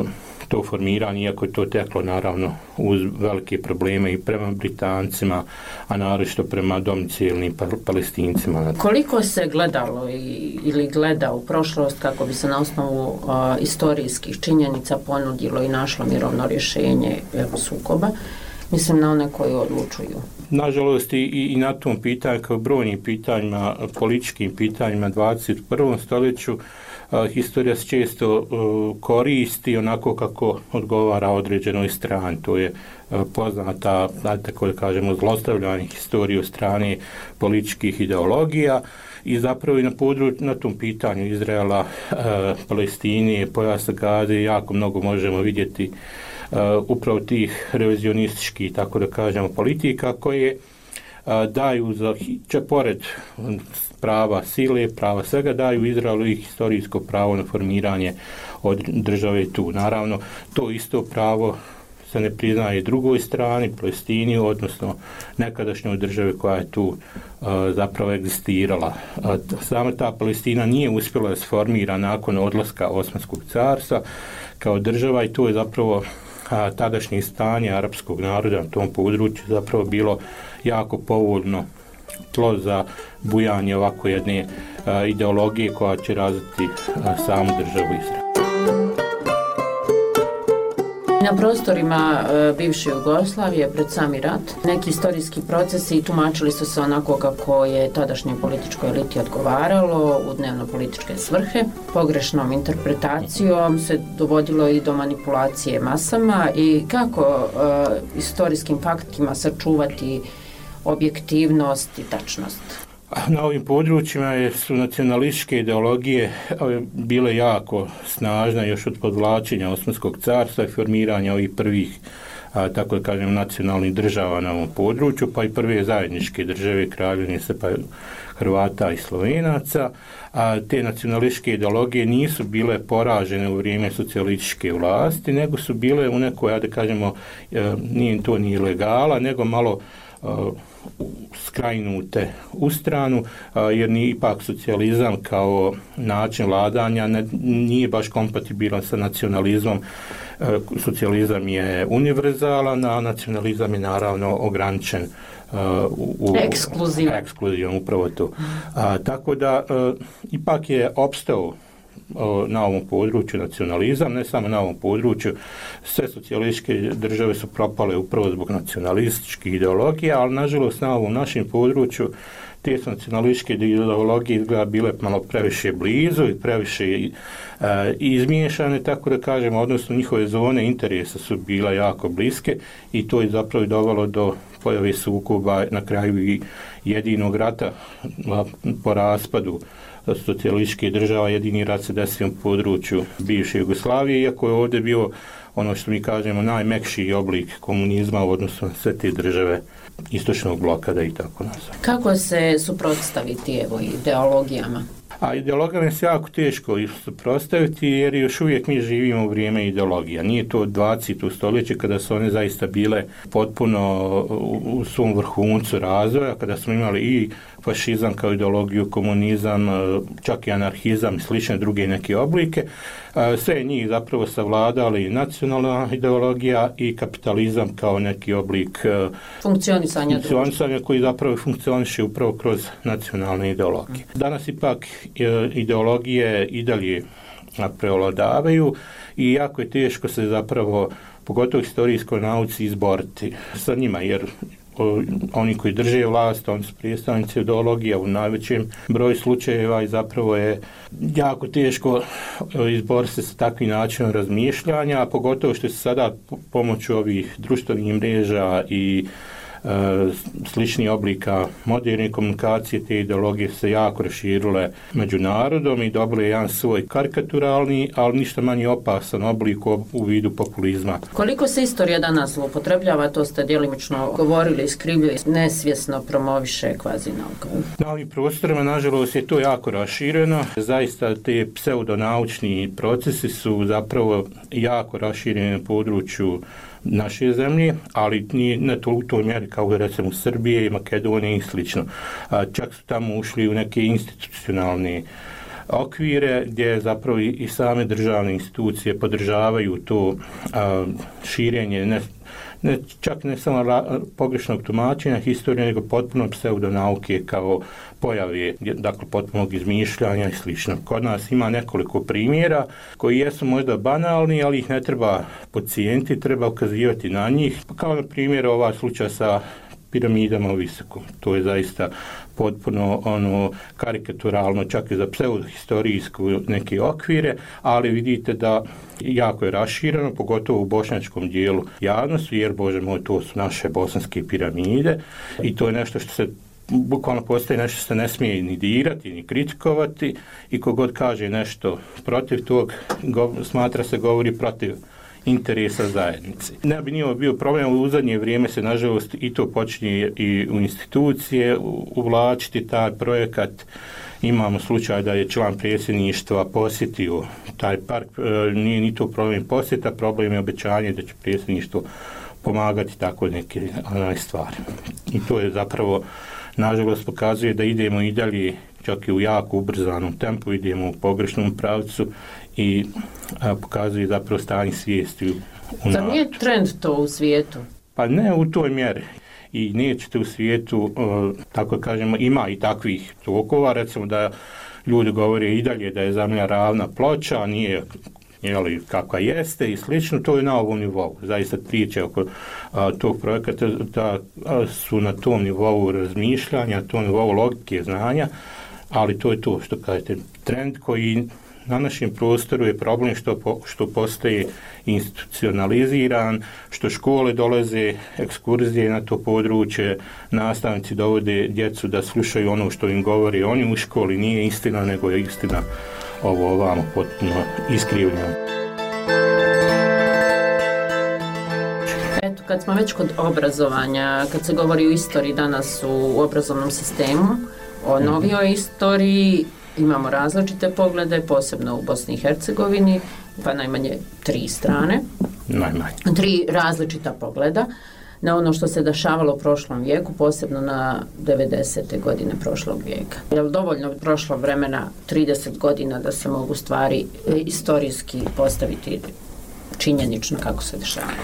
to formiranje, iako je to teklo naravno uz velike probleme i prema Britancima, a naročito prema domicilnim Palestincima. Koliko se gledalo i, ili gleda u prošlost kako bi se na osnovu a, istorijskih činjenica ponudilo i našlo mirovno rješenje sukoba? Mislim na one koji odlučuju. Nažalost i, i na tom pitanju, kao brojnim pitanjima, političkim pitanjima dvadeset prvom stoljeću, a, historija se često a, koristi onako kako odgovara određenoj strani. To je a, poznata, tako da kažemo, zlostavljanje historije od strane političkih ideologija i zapravo i na, područ, na tom pitanju Izraela, a, Palestine, pojasa Gaze jako mnogo možemo vidjeti Uh, upravo tih revizionističkih, tako da kažemo, politika koje uh, daju, za, če pored prava sile, prava svega, daju Izraelu i historijsko pravo na formiranje od države tu. Naravno, to isto pravo se ne priznaje drugoj strani, Palestini, odnosno nekadašnjoj državi koja je tu uh, zapravo egzistirala. Uh, sama ta Palestina nije uspjela da se formira nakon odlaska Osmanskog carstva kao država i to je zapravo a tadašnje stanje arapskog naroda na tom području zapravo bilo jako povoljno tlo za bujanje ovako jedne a, ideologije koja će razviti a, samu državu Izrael. Na prostorima e, bivše Jugoslavije pred sami rat neki istorijski procesi tumačili su se onako kako je tadašnjoj političkoj eliti odgovaralo u dnevno-političke svrhe. Pogrešnom interpretacijom se dovodilo i do manipulacije masama i kako e, istorijskim faktima sačuvati objektivnost i tačnost. Na ovim područjima su nacionalističke ideologije bile jako snažne još od podvlačenja Osmanskog carstva i formiranja ovih prvih, a, tako da kažem, nacionalnih država na ovom području, pa i prve zajedničke države Kraljevine pa Hrvata i Slovenaca. A te nacionalističke ideologije nisu bile poražene u vrijeme socijalističke vlasti, nego su bile u nekoj, da kažemo, nije to ni legala, nego malo a, skrajnute u stranu, jer ni ipak socijalizam kao način vladanja ne, nije baš kompatibilan sa nacionalizmom. Socijalizam je univerzalan, a nacionalizam je naravno ograničen u, u ekskluzivan. ekskluzivan, upravo to. A, tako da ipak je opstao na ovom području nacionalizam, ne samo na ovom području, sve socijalističke države su propale upravo zbog nacionalističkih ideologija, ali nažalost na ovom našem području te su nacionalističke ideologije izgleda bile malo previše blizu i previše e, izmiješane, tako da kažemo, odnosno njihove zone interesa su bila jako bliske i to je zapravo dovelo do pojave sukoba, na kraju i jedinog rata po raspadu socijalističke država. Jedini rat se desio u području bivše Jugoslavije, iako je ovdje bio ono što mi kažemo najmekši oblik komunizma u odnosu na sve te države istočnog bloka, da i tako nazvam. Kako se suprotstaviti evo ideologijama? A ideologijama se jako teško suprotstaviti jer još uvijek mi živimo u vrijeme ideologija. Nije to dvadeseto stoljeće kada su one zaista bile potpuno u svom vrhuncu razvoja, kada smo imali i fašizam kao ideologiju, komunizam, čak i anarhizam i slične druge neke oblike. Sve njih zapravo savladali nacionalna ideologija i kapitalizam kao neki oblik funkcionisanja, funkcionisanja koji zapravo funkcioniše upravo kroz nacionalne ideologije. Danas ipak ideologije i dalje prevladavaju i jako je teško se zapravo, pogotovo historijskoj nauci, izboriti sa njima, jer oni koji drže vlast, oni su predstavnici ideologija u najvećem broju slučajeva i zapravo je jako teško izboriti se sa takvim načinom razmišljanja, a pogotovo što se sada pomoću ovih društvenih mreža i slični oblika moderne komunikacije, te ideologije se jako raširile među narodom i dobile jedan svoj karikaturalni, ali ništa manje opasan oblik u vidu populizma. Koliko se istorija danas upotrebljava, to ste djelimično govorili, iskrivljuje, nesvjesno promoviše kvazi nauka? Na ovim prostorima, nažalost, je to jako rašireno. Zaista te pseudonaučni procesi su zapravo jako rašireni na području naše zemlje, ali nije ne to u toj mjeri kao recimo Srbije i Makedonije i slično. A, čak su tamo ušli u neke institucionalne okvire gdje zapravo i, i same državne institucije podržavaju to a, širenje ne, ne, čak ne samo ra, pogrešnog tumačenja historije, nego potpuno pseudonauke kao pojave, dakle potpunog izmišljanja i slično. Kod nas ima nekoliko primjera koji jesu možda banalni, ali ih ne treba podcijeniti, treba ukazivati na njih. Kao na primjer ovaj slučaj sa piramidama u Visokom. To je zaista potpuno ono karikaturalno, čak i za pseudohistorijsku neke okvire, ali vidite da jako je rašireno, pogotovo u bošnjačkom dijelu javnosti, jer Bože moj, to su naše bosanske piramide i to je nešto što se bukvalno postoji nešto što se ne smije ni dirati, ni kritikovati i kogod kaže nešto protiv tog, go, smatra se govori protiv interesa zajednice. Ne bi nije bio problem, u zadnje vrijeme se nažalost i to počinje i u institucije uvlačiti taj projekat. Imamo slučaj da je član predsjedništva posjetio taj park, nije ni to problem posjeta, problem je obećanje da će predsjedništvo pomagati tako neke stvari. I to je zapravo nažalost pokazuje da idemo i dalje, čak i u jako ubrzanom tempu, idemo u pogrešnom pravcu i a, pokazuje zapravo stanje svijesti u Zar nije trend to u svijetu? Pa ne u toj mjeri. I nećete u svijetu, o, tako kažemo, ima i takvih tokova, recimo da ljudi govore i dalje da je zemlja ravna ploča, a nije jeli, kakva jeste i slično, to je na ovom nivou. Zaista priče oko a, tog projekata da a, su na tom nivou razmišljanja, na tom nivou logike znanja, ali to je to što kažete, trend koji na našem prostoru je problem što, po, što postaje institucionaliziran, što škole dolaze, ekskurzije na to područje, nastavnici dovode djecu da slušaju ono što im govori oni u školi, nije istina, nego je istina ovo ovamo potpuno iskrivljeno. Eto, kad smo već kod obrazovanja, kad se govori o istoriji danas u obrazovnom sistemu, o novijoj istoriji, imamo različite poglede, posebno u Bosni i Hercegovini, pa najmanje tri strane. Najmanje. Tri različita pogleda na ono što se dešavalo u prošlom vijeku, posebno na devedesete godine prošlog vijeka. Je li dovoljno prošlo vremena trideset godina da se mogu stvari istorijski postaviti činjenično kako se dešavalo?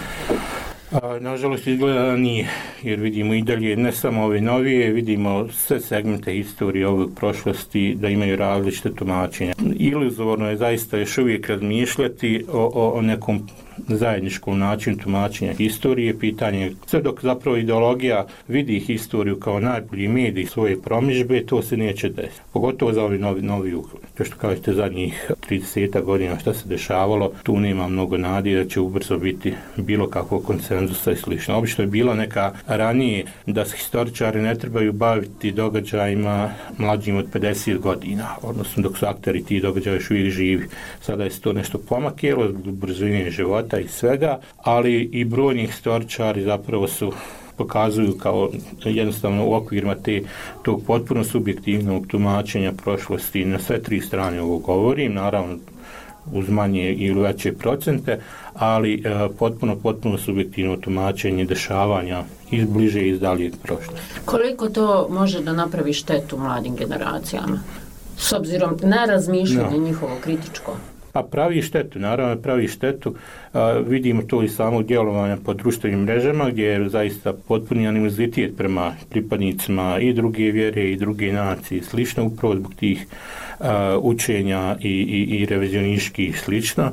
A, nažalost izgleda da nije, jer vidimo i dalje ne samo ove novije, vidimo sve segmente historije ovog prošlosti da imaju različite tumačenja. Iluzorno je zaista još uvijek razmišljati o, o, o nekom zajedničkom načinu tumačenja historije, pitanje sve dok zapravo ideologija vidi historiju kao najbolji medij svoje promidžbe, to se neće desiti. Pogotovo za ovi novi, novi uhled. To što kažete zadnjih trideset godina šta se dešavalo, tu nema mnogo nade da će ubrzo biti bilo kakvog konsenzusa i slično. Obično je bilo neka ranije da se historičari ne trebaju baviti događajima mlađim od pedeset godina, odnosno dok su akteri ti događaja još uvijek živi. Sada je to nešto pomakjelo zbog brzine života i svega, ali i brojni historičari zapravo su pokazuju kao jednostavno u okvirima te, tog potpuno subjektivnog tumačenja prošlosti. Na sve tri strane ovo govorim, naravno uz manje ili veće procente, ali e, potpuno, potpuno subjektivno tumačenje dešavanja iz bliže i iz daljeg prošlosti. Koliko to može da napravi štetu mladim generacijama? S obzirom na razmišljanje no. njihovo kritičko? Pa pravi štetu, naravno pravi štetu. A, vidimo to i samog djelovanja po društvenim mrežama gdje je zaista potpuni animozitet prema pripadnicima i druge vjere i druge nacije, slično upravo zbog tih a, učenja i, i, i revizionistički i slično.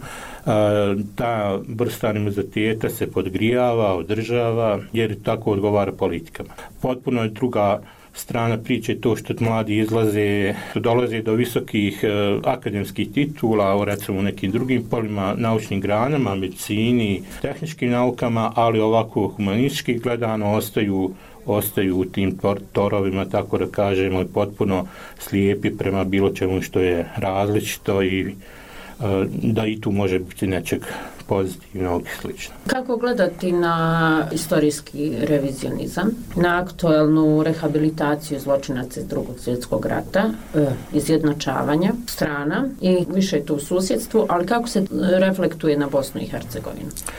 A, ta vrsta animoziteta se podgrijava, održava jer tako odgovara politikama. Potpuno je druga strana priče to što mladi izlaze, dolaze do visokih eh, akademskih titula, o recimo nekim drugim polima, naučnim granama, medicini, tehničkim naukama, ali ovako humanistički gledano ostaju ostaju u tim torovima, tako da kažemo, i potpuno slijepi prema bilo čemu što je različito i eh, da i tu može biti nečeg pozitivnog i slično. Kako gledati na istorijski revizionizam, na aktuelnu rehabilitaciju zločinaca iz drugog svjetskog rata, izjednačavanja strana i više je to u susjedstvu, ali kako se reflektuje na Bosnu i Hercegovinu?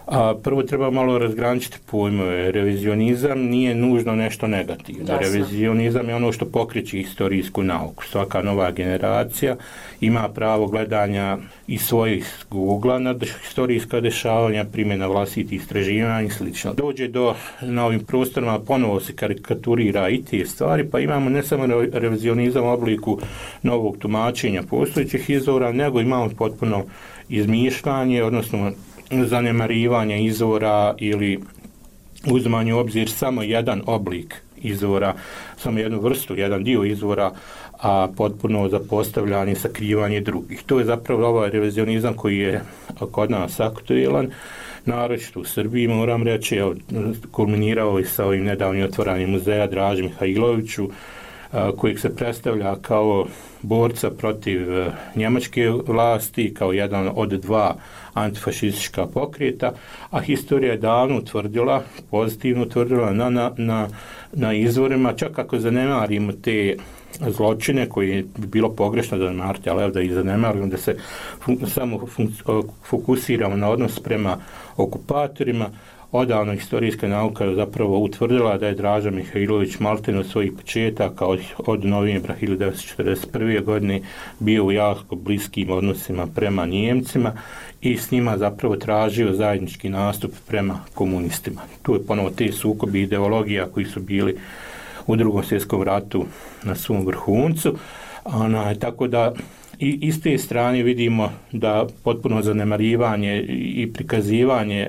A prvo treba malo razgraničiti pojmove. Revizionizam nije nužno nešto negativno. Jasno. Revizionizam je ono što pokreće historijsku nauku. Svaka nova generacija ima pravo gledanja iz svojih ugla na historijska dešavanja, primjena vlastitih istraživanja i sl. Dođe do, na ovim prostorima ponovo se karikaturira i te stvari, pa imamo ne samo revizionizam u obliku novog tumačenja postojećih izvora, nego imamo potpuno izmišljanje, odnosno zanemarivanje izvora ili uzimanje u obzir samo jedan oblik izvora, samo jednu vrstu, jedan dio izvora, a potpuno zapostavljanje, sakrivanje drugih. To je zapravo ovaj revizionizam koji je kod nas aktuelan, naročito u Srbiji, moram reći, evo, kulminirao i sa ovim nedavnim otvaranjem muzeja Draži Mihajloviću, kojeg se predstavlja kao borca protiv njemačke vlasti, kao jedan od dva antifašistička pokreta, a historija je davno utvrdila, pozitivno utvrdila na, na, na, na izvorima, čak ako zanemarimo te zločine koje bi bilo pogrešno zanemariti, ali da ih zanemarimo, da se fun, samo fun, fokusiramo na odnos prema okupatorima. Odavno historijska nauka je zapravo utvrdila da je Draža Mihajlović maltene od svojih početaka od, od novembra hiljadu devetsto četrdeset prve. godine bio u jako bliskim odnosima prema Nijemcima i s njima zapravo tražio zajednički nastup prema komunistima. Tu je ponovo te sukobi ideologija koji su bili u Drugom svjetskom ratu na svom vrhuncu. Ona, tako da i iz te strane vidimo da potpuno zanemarivanje i prikazivanje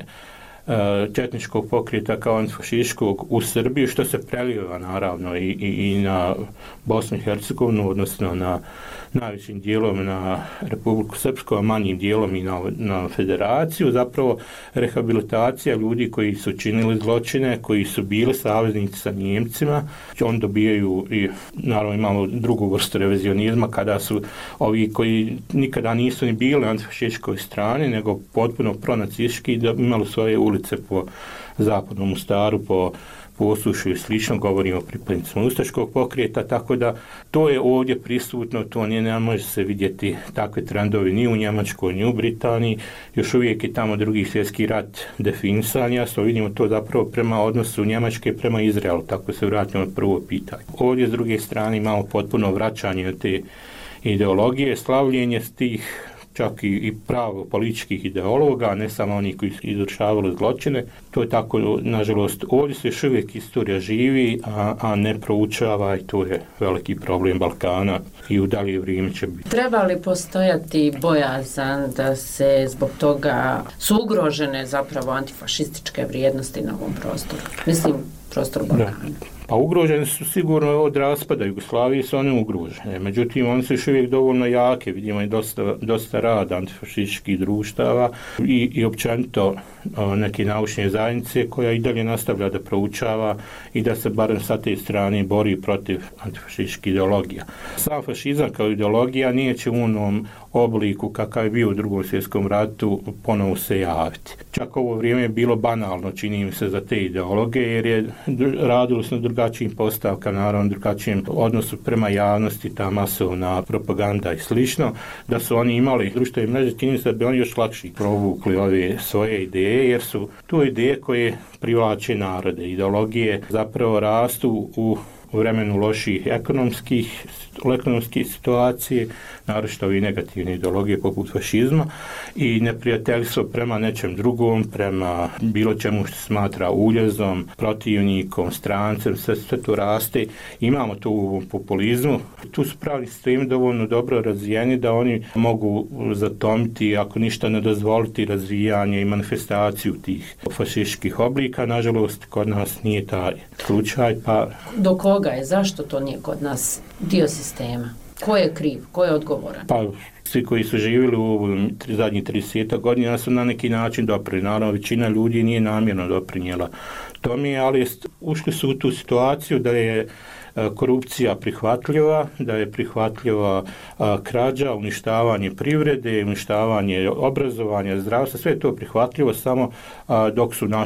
četničkog pokreta kao antifašističkog u Srbiji, što se prelijeva naravno i, i, i na Bosnu i Hercegovinu, odnosno na najvećim dijelom na Republiku Srpsku, a manjim dijelom i na, na federaciju, zapravo rehabilitacija ljudi koji su činili zločine, koji su bili saveznici sa Njemcima. On dobijaju i naravno imamo drugu vrstu revizionizma kada su ovi koji nikada nisu ni bili na antifašističkoj strani, nego potpuno pronacistički, da imali svoje ulice po zapadnom Mostaru, po Posušju i slično, govorimo o pripadnicima ustaškog pokreta, tako da to je ovdje prisutno, to nije, ne može se vidjeti takve trendovi ni u Njemačkoj, ni u Britaniji, još uvijek je tamo Drugi svjetski rat definisan, jasno vidimo to zapravo prema odnosu Njemačke prema Izraelu, tako se vratimo na prvo pitanje. Ovdje s druge strane imamo potpuno vraćanje te ideologije, slavljenje tih čak i, i pravo političkih ideologa, ne samo oni koji su izvršavali zločine. To je tako, nažalost, ovdje se još uvijek istorija živi, a, a ne proučava i to je veliki problem Balkana i u dalje vrijeme će biti. Treba li postojati bojazan da se zbog toga su ugrožene zapravo antifašističke vrijednosti na ovom prostoru? Mislim, prostoru Balkana. Da. Pa ugrožene su sigurno od raspada Jugoslavije, su one ugrožene. Međutim, one su još uvijek dovoljno jake. Vidimo i dosta, dosta rada antifašističkih društava i, i općenito neke naučne zajednice koja i dalje nastavlja da proučava i da se barem sa te strane bori protiv antifašističkih ideologija. Sam fašizam kao ideologija nije će u onom obliku kakav je bio u Drugom svjetskom ratu ponovo se javiti. Čak ovo vrijeme je bilo banalno, čini mi se, za te ideologe, jer je radilo se na drugačijim postavkama, naravno drugačijem odnosu prema javnosti, ta masovna propaganda i slično, da su oni imali društvene mreže, čini se da bi oni još lakše provukli ove svoje ideje, jer su to ideje koje privlače narode. Ideologije zapravo rastu u u vremenu loših ekonomskih, ekonomske situacije, naročito i negativne ideologije poput fašizma i neprijateljstvo prema nečem drugom, prema bilo čemu što se smatra uljezom, protivnikom, strancem, sve, sve to raste. Imamo to u populizmu. Tu su pravni sistemi dovoljno dobro razvijeni da oni mogu zatomiti, ako ništa ne dozvoliti, razvijanje i manifestaciju tih fašističkih oblika. Nažalost, kod nas nije taj slučaj. Pa do koga je? Zašto to nije kod nas dio sistema? Ko je kriv? Ko je odgovoran? Pa svi koji su živjeli u zadnjih trideset godina su na neki način doprinijeli. Naravno, većina ljudi nije namjerno doprinijela tome, ali ušli su u tu situaciju da je korupcija prihvatljiva, da je prihvatljiva a, krađa, uništavanje privrede, uništavanje obrazovanja, zdravstva, sve je to prihvatljivo samo a, dok su naši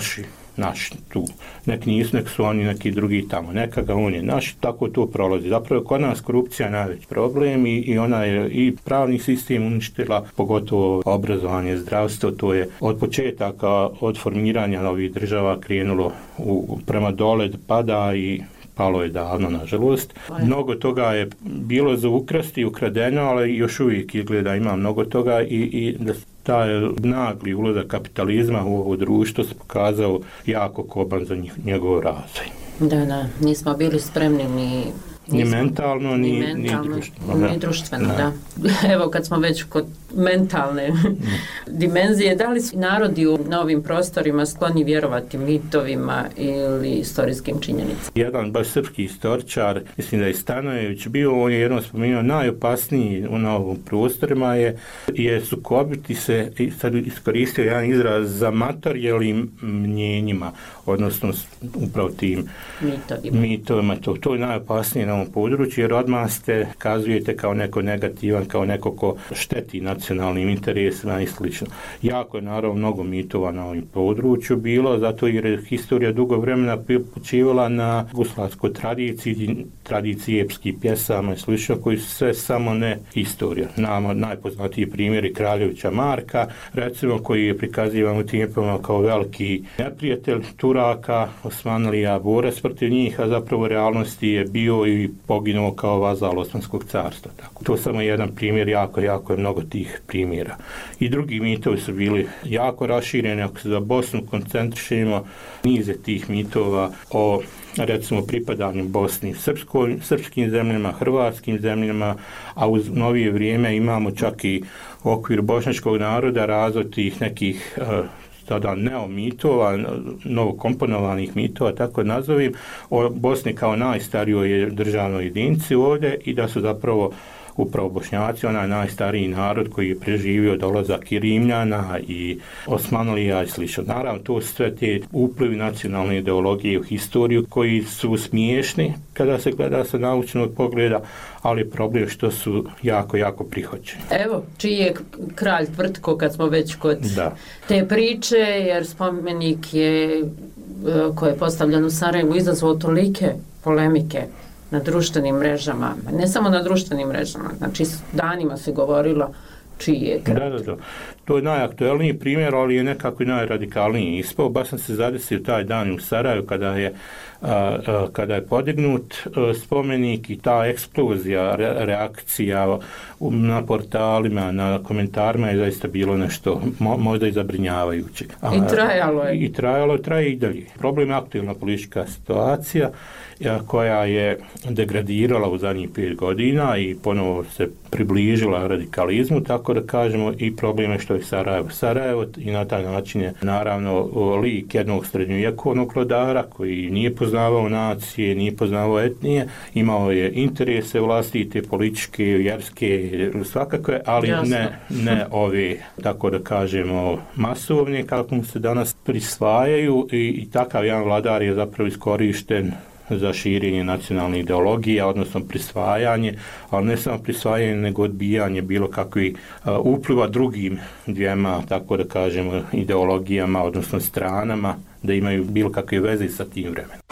naš tu. Neki nisu, nek su oni neki drugi tamo. Neka ga on je naš, tako to prolazi. Zapravo kod nas korupcija je najveći problem i, i ona je i pravni sistem uništila, pogotovo obrazovanje, zdravstvo, to je od početaka, od formiranja ovih država krenulo u, prema dole, pada i palo je davno, nažalost. Mnogo toga je bilo za ukrasti, ukradeno, ali još uvijek izgleda ima mnogo toga i, i da taj nagli ulazak kapitalizma u ovo društvo se pokazao jako koban za njegov razvoj. Da, da, nismo bili spremni ni Ni mentalno, ni, ni, mentalno, ni društveno. Ni društveno, da. da. Evo, kad smo već kod mentalne dimenzije, da li su narodi u novim prostorima skloni vjerovati mitovima ili istorijskim činjenicama? Jedan baš srpski istoričar, mislim da je Stanojević bio, on je jednom spomenuo, najopasniji u novim prostorima je, je sukobiti se, sad iskoristio jedan izraz, za materijalnim mnjenjima, odnosno upravo tim mitovima. mitovima. To, to je najopasnije na ovom području, jer odmah ste kazujete kao neko negativan, kao neko ko šteti nacionalnim interesima i slično. Jako je naravno mnogo mitova na ovom području bilo, zato jer je historija dugo vremena počivala na jugoslavskoj tradiciji, tradiciji epskih pjesama i slično, koji su sve samo ne historija. Nama najpoznatiji primjeri Kraljevića Marka, recimo, koji je prikazivan u tijepovima kao veliki neprijatelj Turaka, Osmanlija, borac protiv njih, a zapravo u realnosti je bio i poginuo kao vazal Osmanskog carstva. Tako. To je samo jedan primjer, jako, jako je mnogo tih primjera. I drugi mitovi su bili jako rašireni, ako se za Bosnu koncentrišemo, nize tih mitova o recimo pripadanju Bosni srpskoj, srpskim zemljama, hrvatskim zemljama, a u novije vrijeme imamo čak i u okviru bošnjačkog naroda razvoj tih nekih uh, tada neomitova, novokomponovanih mitova, tako nazovim, o Bosni kao najstarijoj državnoj jedinici ovdje i da su zapravo upravo Bošnjaci, onaj najstariji narod koji je preživio dolazak i Rimljana i Osmanlija i slično. Naravno, to su sve te uplivi nacionalne ideologije u historiju koji su smiješni kada se gleda sa naučnog pogleda, ali problem što su jako, jako prihvaćeni. Evo, čiji je kralj Tvrtko, kad smo već kod da. te priče, jer spomenik je, koji je postavljen u Sarajevu, izazvao tolike polemike na društvenim mrežama, ne samo na društvenim mrežama, znači danima se govorilo čiji je kralj. Da, da, da. To je najaktuelniji primjer, ali je nekako i najradikalniji ispao. Baš sam se zadesio taj dan u Sarajevu kada je, a, a, kada je podignut a, spomenik i ta eksplozija, re, reakcija na portalima, na komentarima je zaista bilo nešto mo, možda i zabrinjavajuće. A, I trajalo je. I trajalo je, traje i dalje. Problem je aktualna politička situacija koja je degradirala u zadnjih pet godina i ponovo se približila radikalizmu, tako da kažemo, i problem je što je Sarajevo. Sarajevo i na taj način je naravno lik jednog srednjovjekovnog vladara koji nije poznavao nacije, nije poznavao etnije, imao je interese vlastite, političke, vjerske, svakakve, ali ne, ne ove, tako da kažemo, masovne, kako mu se danas prisvajaju i, i takav jedan vladar je zapravo iskorišten za širenje nacionalne ideologije, odnosno prisvajanje, ali ne samo prisvajanje, nego odbijanje bilo kakvih uh, upliva drugim dvijema, tako da kažemo, ideologijama, odnosno stranama, da imaju bilo kakve veze sa tim vremenom.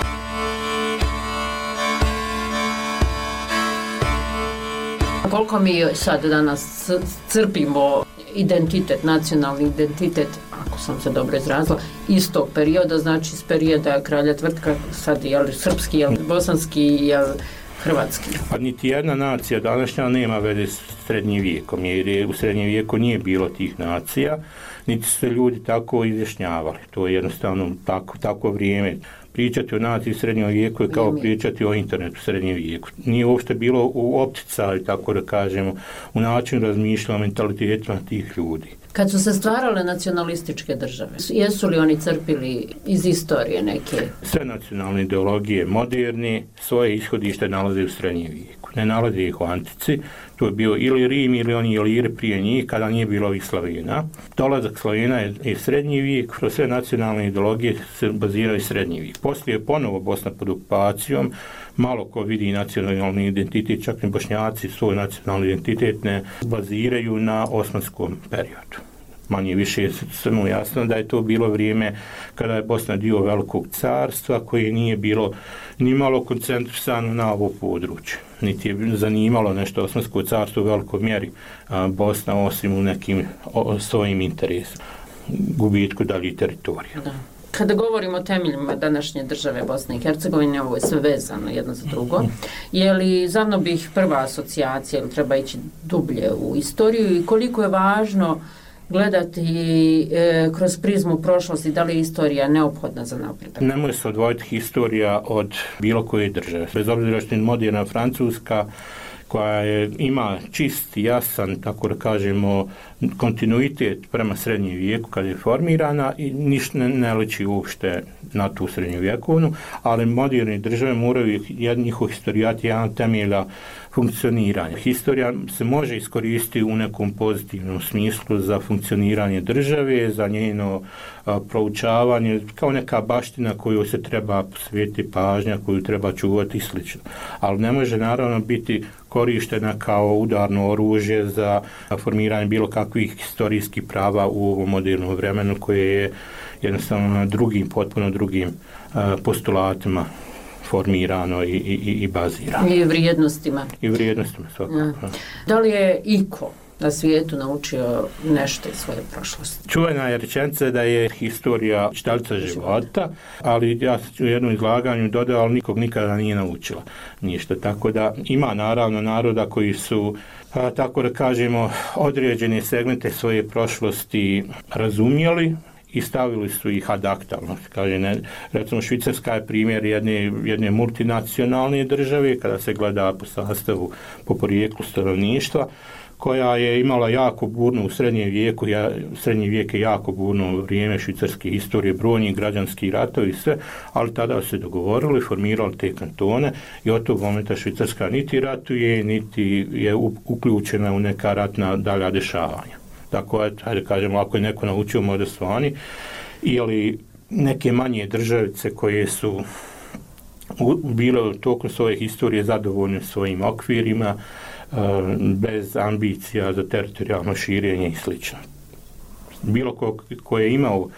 Koliko mi sad danas crpimo identitet, nacionalni identitet, ako sam se dobro izrazila, iz tog perioda, znači iz perioda kralja Tvrtka, sad je li srpski, je li bosanski, je li hrvatski? Pa niti jedna nacija današnja nema veze s srednjim vijekom, jer je u srednjem vijeku nije bilo tih nacija, niti su se ljudi tako izjašnjavali. To je jednostavno tako, tako vrijeme. Pričati o naciji u srednjem vijeku je kao pričati o internetu u srednjem vijeku. Nije uopšte bilo u opticaju, tako da kažemo, u načinu razmišljanja, mentalitetima tih ljudi. Kad su se stvarale nacionalističke države, jesu li oni crpili iz istorije neke? Sve nacionalne ideologije moderni svoje ishodište nalaze u srednjem vijeku. Ne nalaze ih u antici. To je bio ili Rim ili oni Iliri prije njih, kada nije bilo ovih Slavena. Dolazak Slavena je, je srednji vijek, kroz sve nacionalne ideologije se baziraju srednji vijek. Poslije je ponovo Bosna pod okupacijom, malo ko vidi nacionalni identitet, čak i Bošnjaci svoj nacionalni identitet ne baziraju na osmanskom periodu. manje više samo jasno da je to bilo vrijeme kada je Bosna dio velikog carstva koje nije bilo ni malo koncentrisano na ovo područje. Niti je zanimalo nešto Osmansko carstvo u velikoj mjeri a, Bosna osim u nekim o, svojim interesima, gubitku dalje teritorija. Da. Kada govorimo o temeljima današnje države Bosne i Hercegovine, ovo je sve vezano jedno za drugo. Je li zavno bih prva asocijacija ili treba ići dublje u istoriju i koliko je važno gledati e, kroz prizmu prošlosti, da li je istorija neophodna za napredak? Ne može se odvojiti historija od bilo koje države. Bez obzira što je moderna Francuska, koja je, ima čist, jasan, tako da kažemo, kontinuitet prema srednjem vijeku kad je formirana i ništa ne, ne liči uopšte na tu srednjovjekovnu, ali moderne države moraju njihov historijat jedan temelja funkcioniranja. Historija se može iskoristiti u nekom pozitivnom smislu za funkcioniranje države, za njeno a, proučavanje, kao neka baština koju se treba posvetiti pažnja, koju treba čuvati i slično. Ali ne može naravno biti korištena kao udarno oružje za formiranje bilo kakvih historijskih prava u ovom modernom vremenu koje je jednostavno na drugim, potpuno drugim a, postulatima formirano i, i, i bazirano. I vrijednostima. I vrijednostima svakako. Ja. Da li je iko na svijetu naučio nešto iz svoje prošlosti? Čuvena je rečenica da je historija čitalica života, ali ja sam u jednom izlaganju dodao, ali nikog nikada nije naučila ništa. Tako da ima naravno naroda koji su, a, tako da kažemo, određene segmente svoje prošlosti razumjeli i stavili su ih ad acta. Kaže, ne, recimo Švicarska je primjer jedne, jedne multinacionalne države kada se gleda po sastavu, po porijeklu stanovništva, koja je imala jako burno u srednjem vijeku, ja, srednji vijek je jako burno vrijeme švicarske historije, brojni građanski ratovi i sve, ali tada se dogovorili, formirali te kantone i od tog momenta Švicarska niti ratuje, niti je uključena u neka ratna dalja dešavanja. Tako je, hajde kažemo, ako je neko naučio, možda su oni, ili neke manje državice koje su bile tokom svoje historije zadovoljne svojim okvirima, bez ambicija za teritorijalno širenje i sl. Bilo ko, ko je imao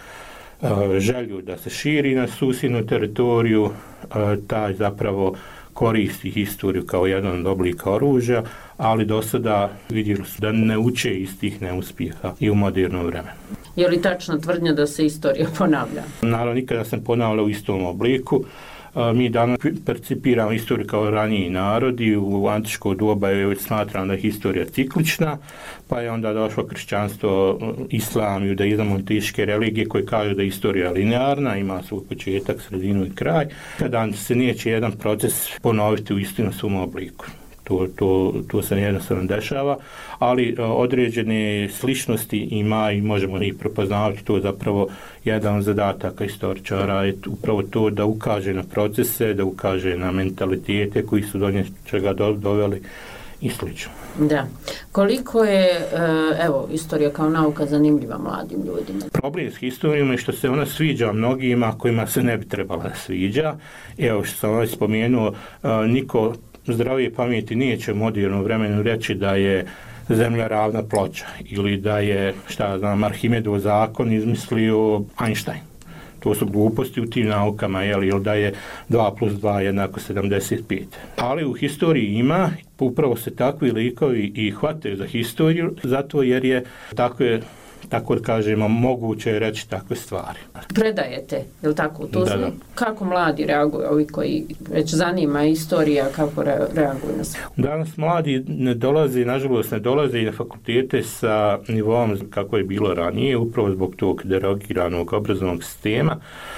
želju da se širi na susjednu teritoriju, taj zapravo koristi historiju kao jedan od oblika oružja, ali do sada vidjeli su da ne uče iz tih neuspjeha i u modernom vremenu. Je li tačna tvrdnja da se istorija ponavlja? Naravno, nikada se ponavlja u istom obliku. Mi danas percipiramo istoriju kao raniji narodi, u antičko doba je već smatrano da je historija ciklična, pa je onda došlo kršćanstvo, islam, judaizam, monoteističke religije koje kažu da je istorija linearna, ima svoj početak, sredinu i kraj, kada se neće jedan proces ponoviti u istom svom obliku. To, to, to se jednostavno dešava, ali određene sličnosti ima i možemo ih prepoznavati. To je zapravo jedan od zadataka istoričara, je upravo to da ukaže na procese, da ukaže na mentalitete koji su do čega doveli i slično. Da. Koliko je, evo, istorija kao nauka zanimljiva mladim ljudima? Problem s historijom je što se ona sviđa mnogima kojima se ne bi trebala da sviđa. Evo što sam već spomenuo, niko zdravije pameti neće u modernom vremenu reći da je zemlja ravna ploča ili da je, šta znam, Arhimedov zakon izmislio Einstein. To su gluposti u tim naukama, jel, ili da je dva plus dva jednako sedamdeset pet. Ali u historiji ima, upravo se takvi likovi i hvataju za historiju, zato jer je tako je, tako da kažemo, moguće reći takve stvari. Predajete, je li tako? To da, da. Kako mladi reaguju, ovi koji već zanima istorija, kako re, reaguju na sve? Danas mladi ne dolazi, nažalost ne dolaze i na fakultete sa nivom kako je bilo ranije, upravo zbog tog derogiranog obrazovnog sistema.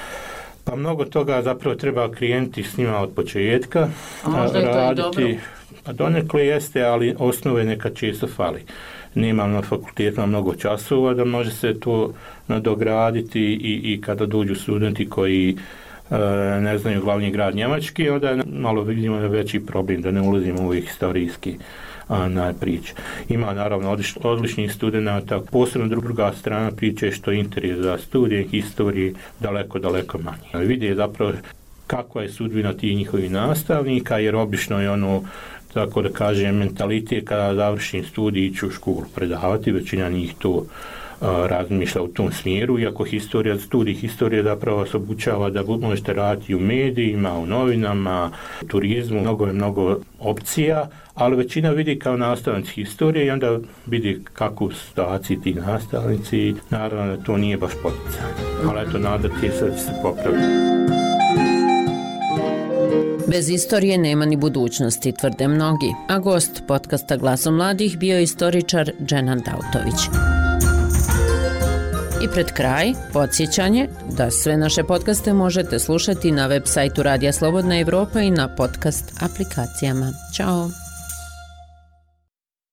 Pa mnogo toga zapravo treba krenuti s njima od početka. A možda je to i dobro? Pa donekle jeste, ali osnove nekad često fali. Nemam na fakultetima mnogo časova da može se to nadograditi i, i kada dođu studenti koji e, ne znaju glavni grad Njemački, onda je malo vidimo da veći problem, da ne ulazimo u ovih historijski na priče. Ima naravno odlič, odličnih studenta, posebno druga strana priče što je interes za studije historije daleko, daleko manje. Vide zapravo kakva je sudbina tih njihovih nastavnika, jer obično je ono, tako da kažem, mentalitet kada završim studij iću u školu predavati, većina njih to razmišlja u tom smjeru, iako historija, studij historije zapravo se obučava da možete raditi u medijima, u novinama, u turizmu, mnogo je mnogo opcija, ali većina vidi kao nastavnici historije i onda vidi kakvu situaciju ti nastavnici. Naravno da to nije baš poticanje, ali eto, nadati je se da će se popraviti. Bez istorije nema ni budućnosti, tvrde mnogi, a gost podcasta Glasom mladih bio je istoričar Dženan Dautović. I pred kraj, podsjećanje da sve naše podcaste možete slušati na web sajtu Radija Slobodna Evropa i na podcast aplikacijama. Ćao!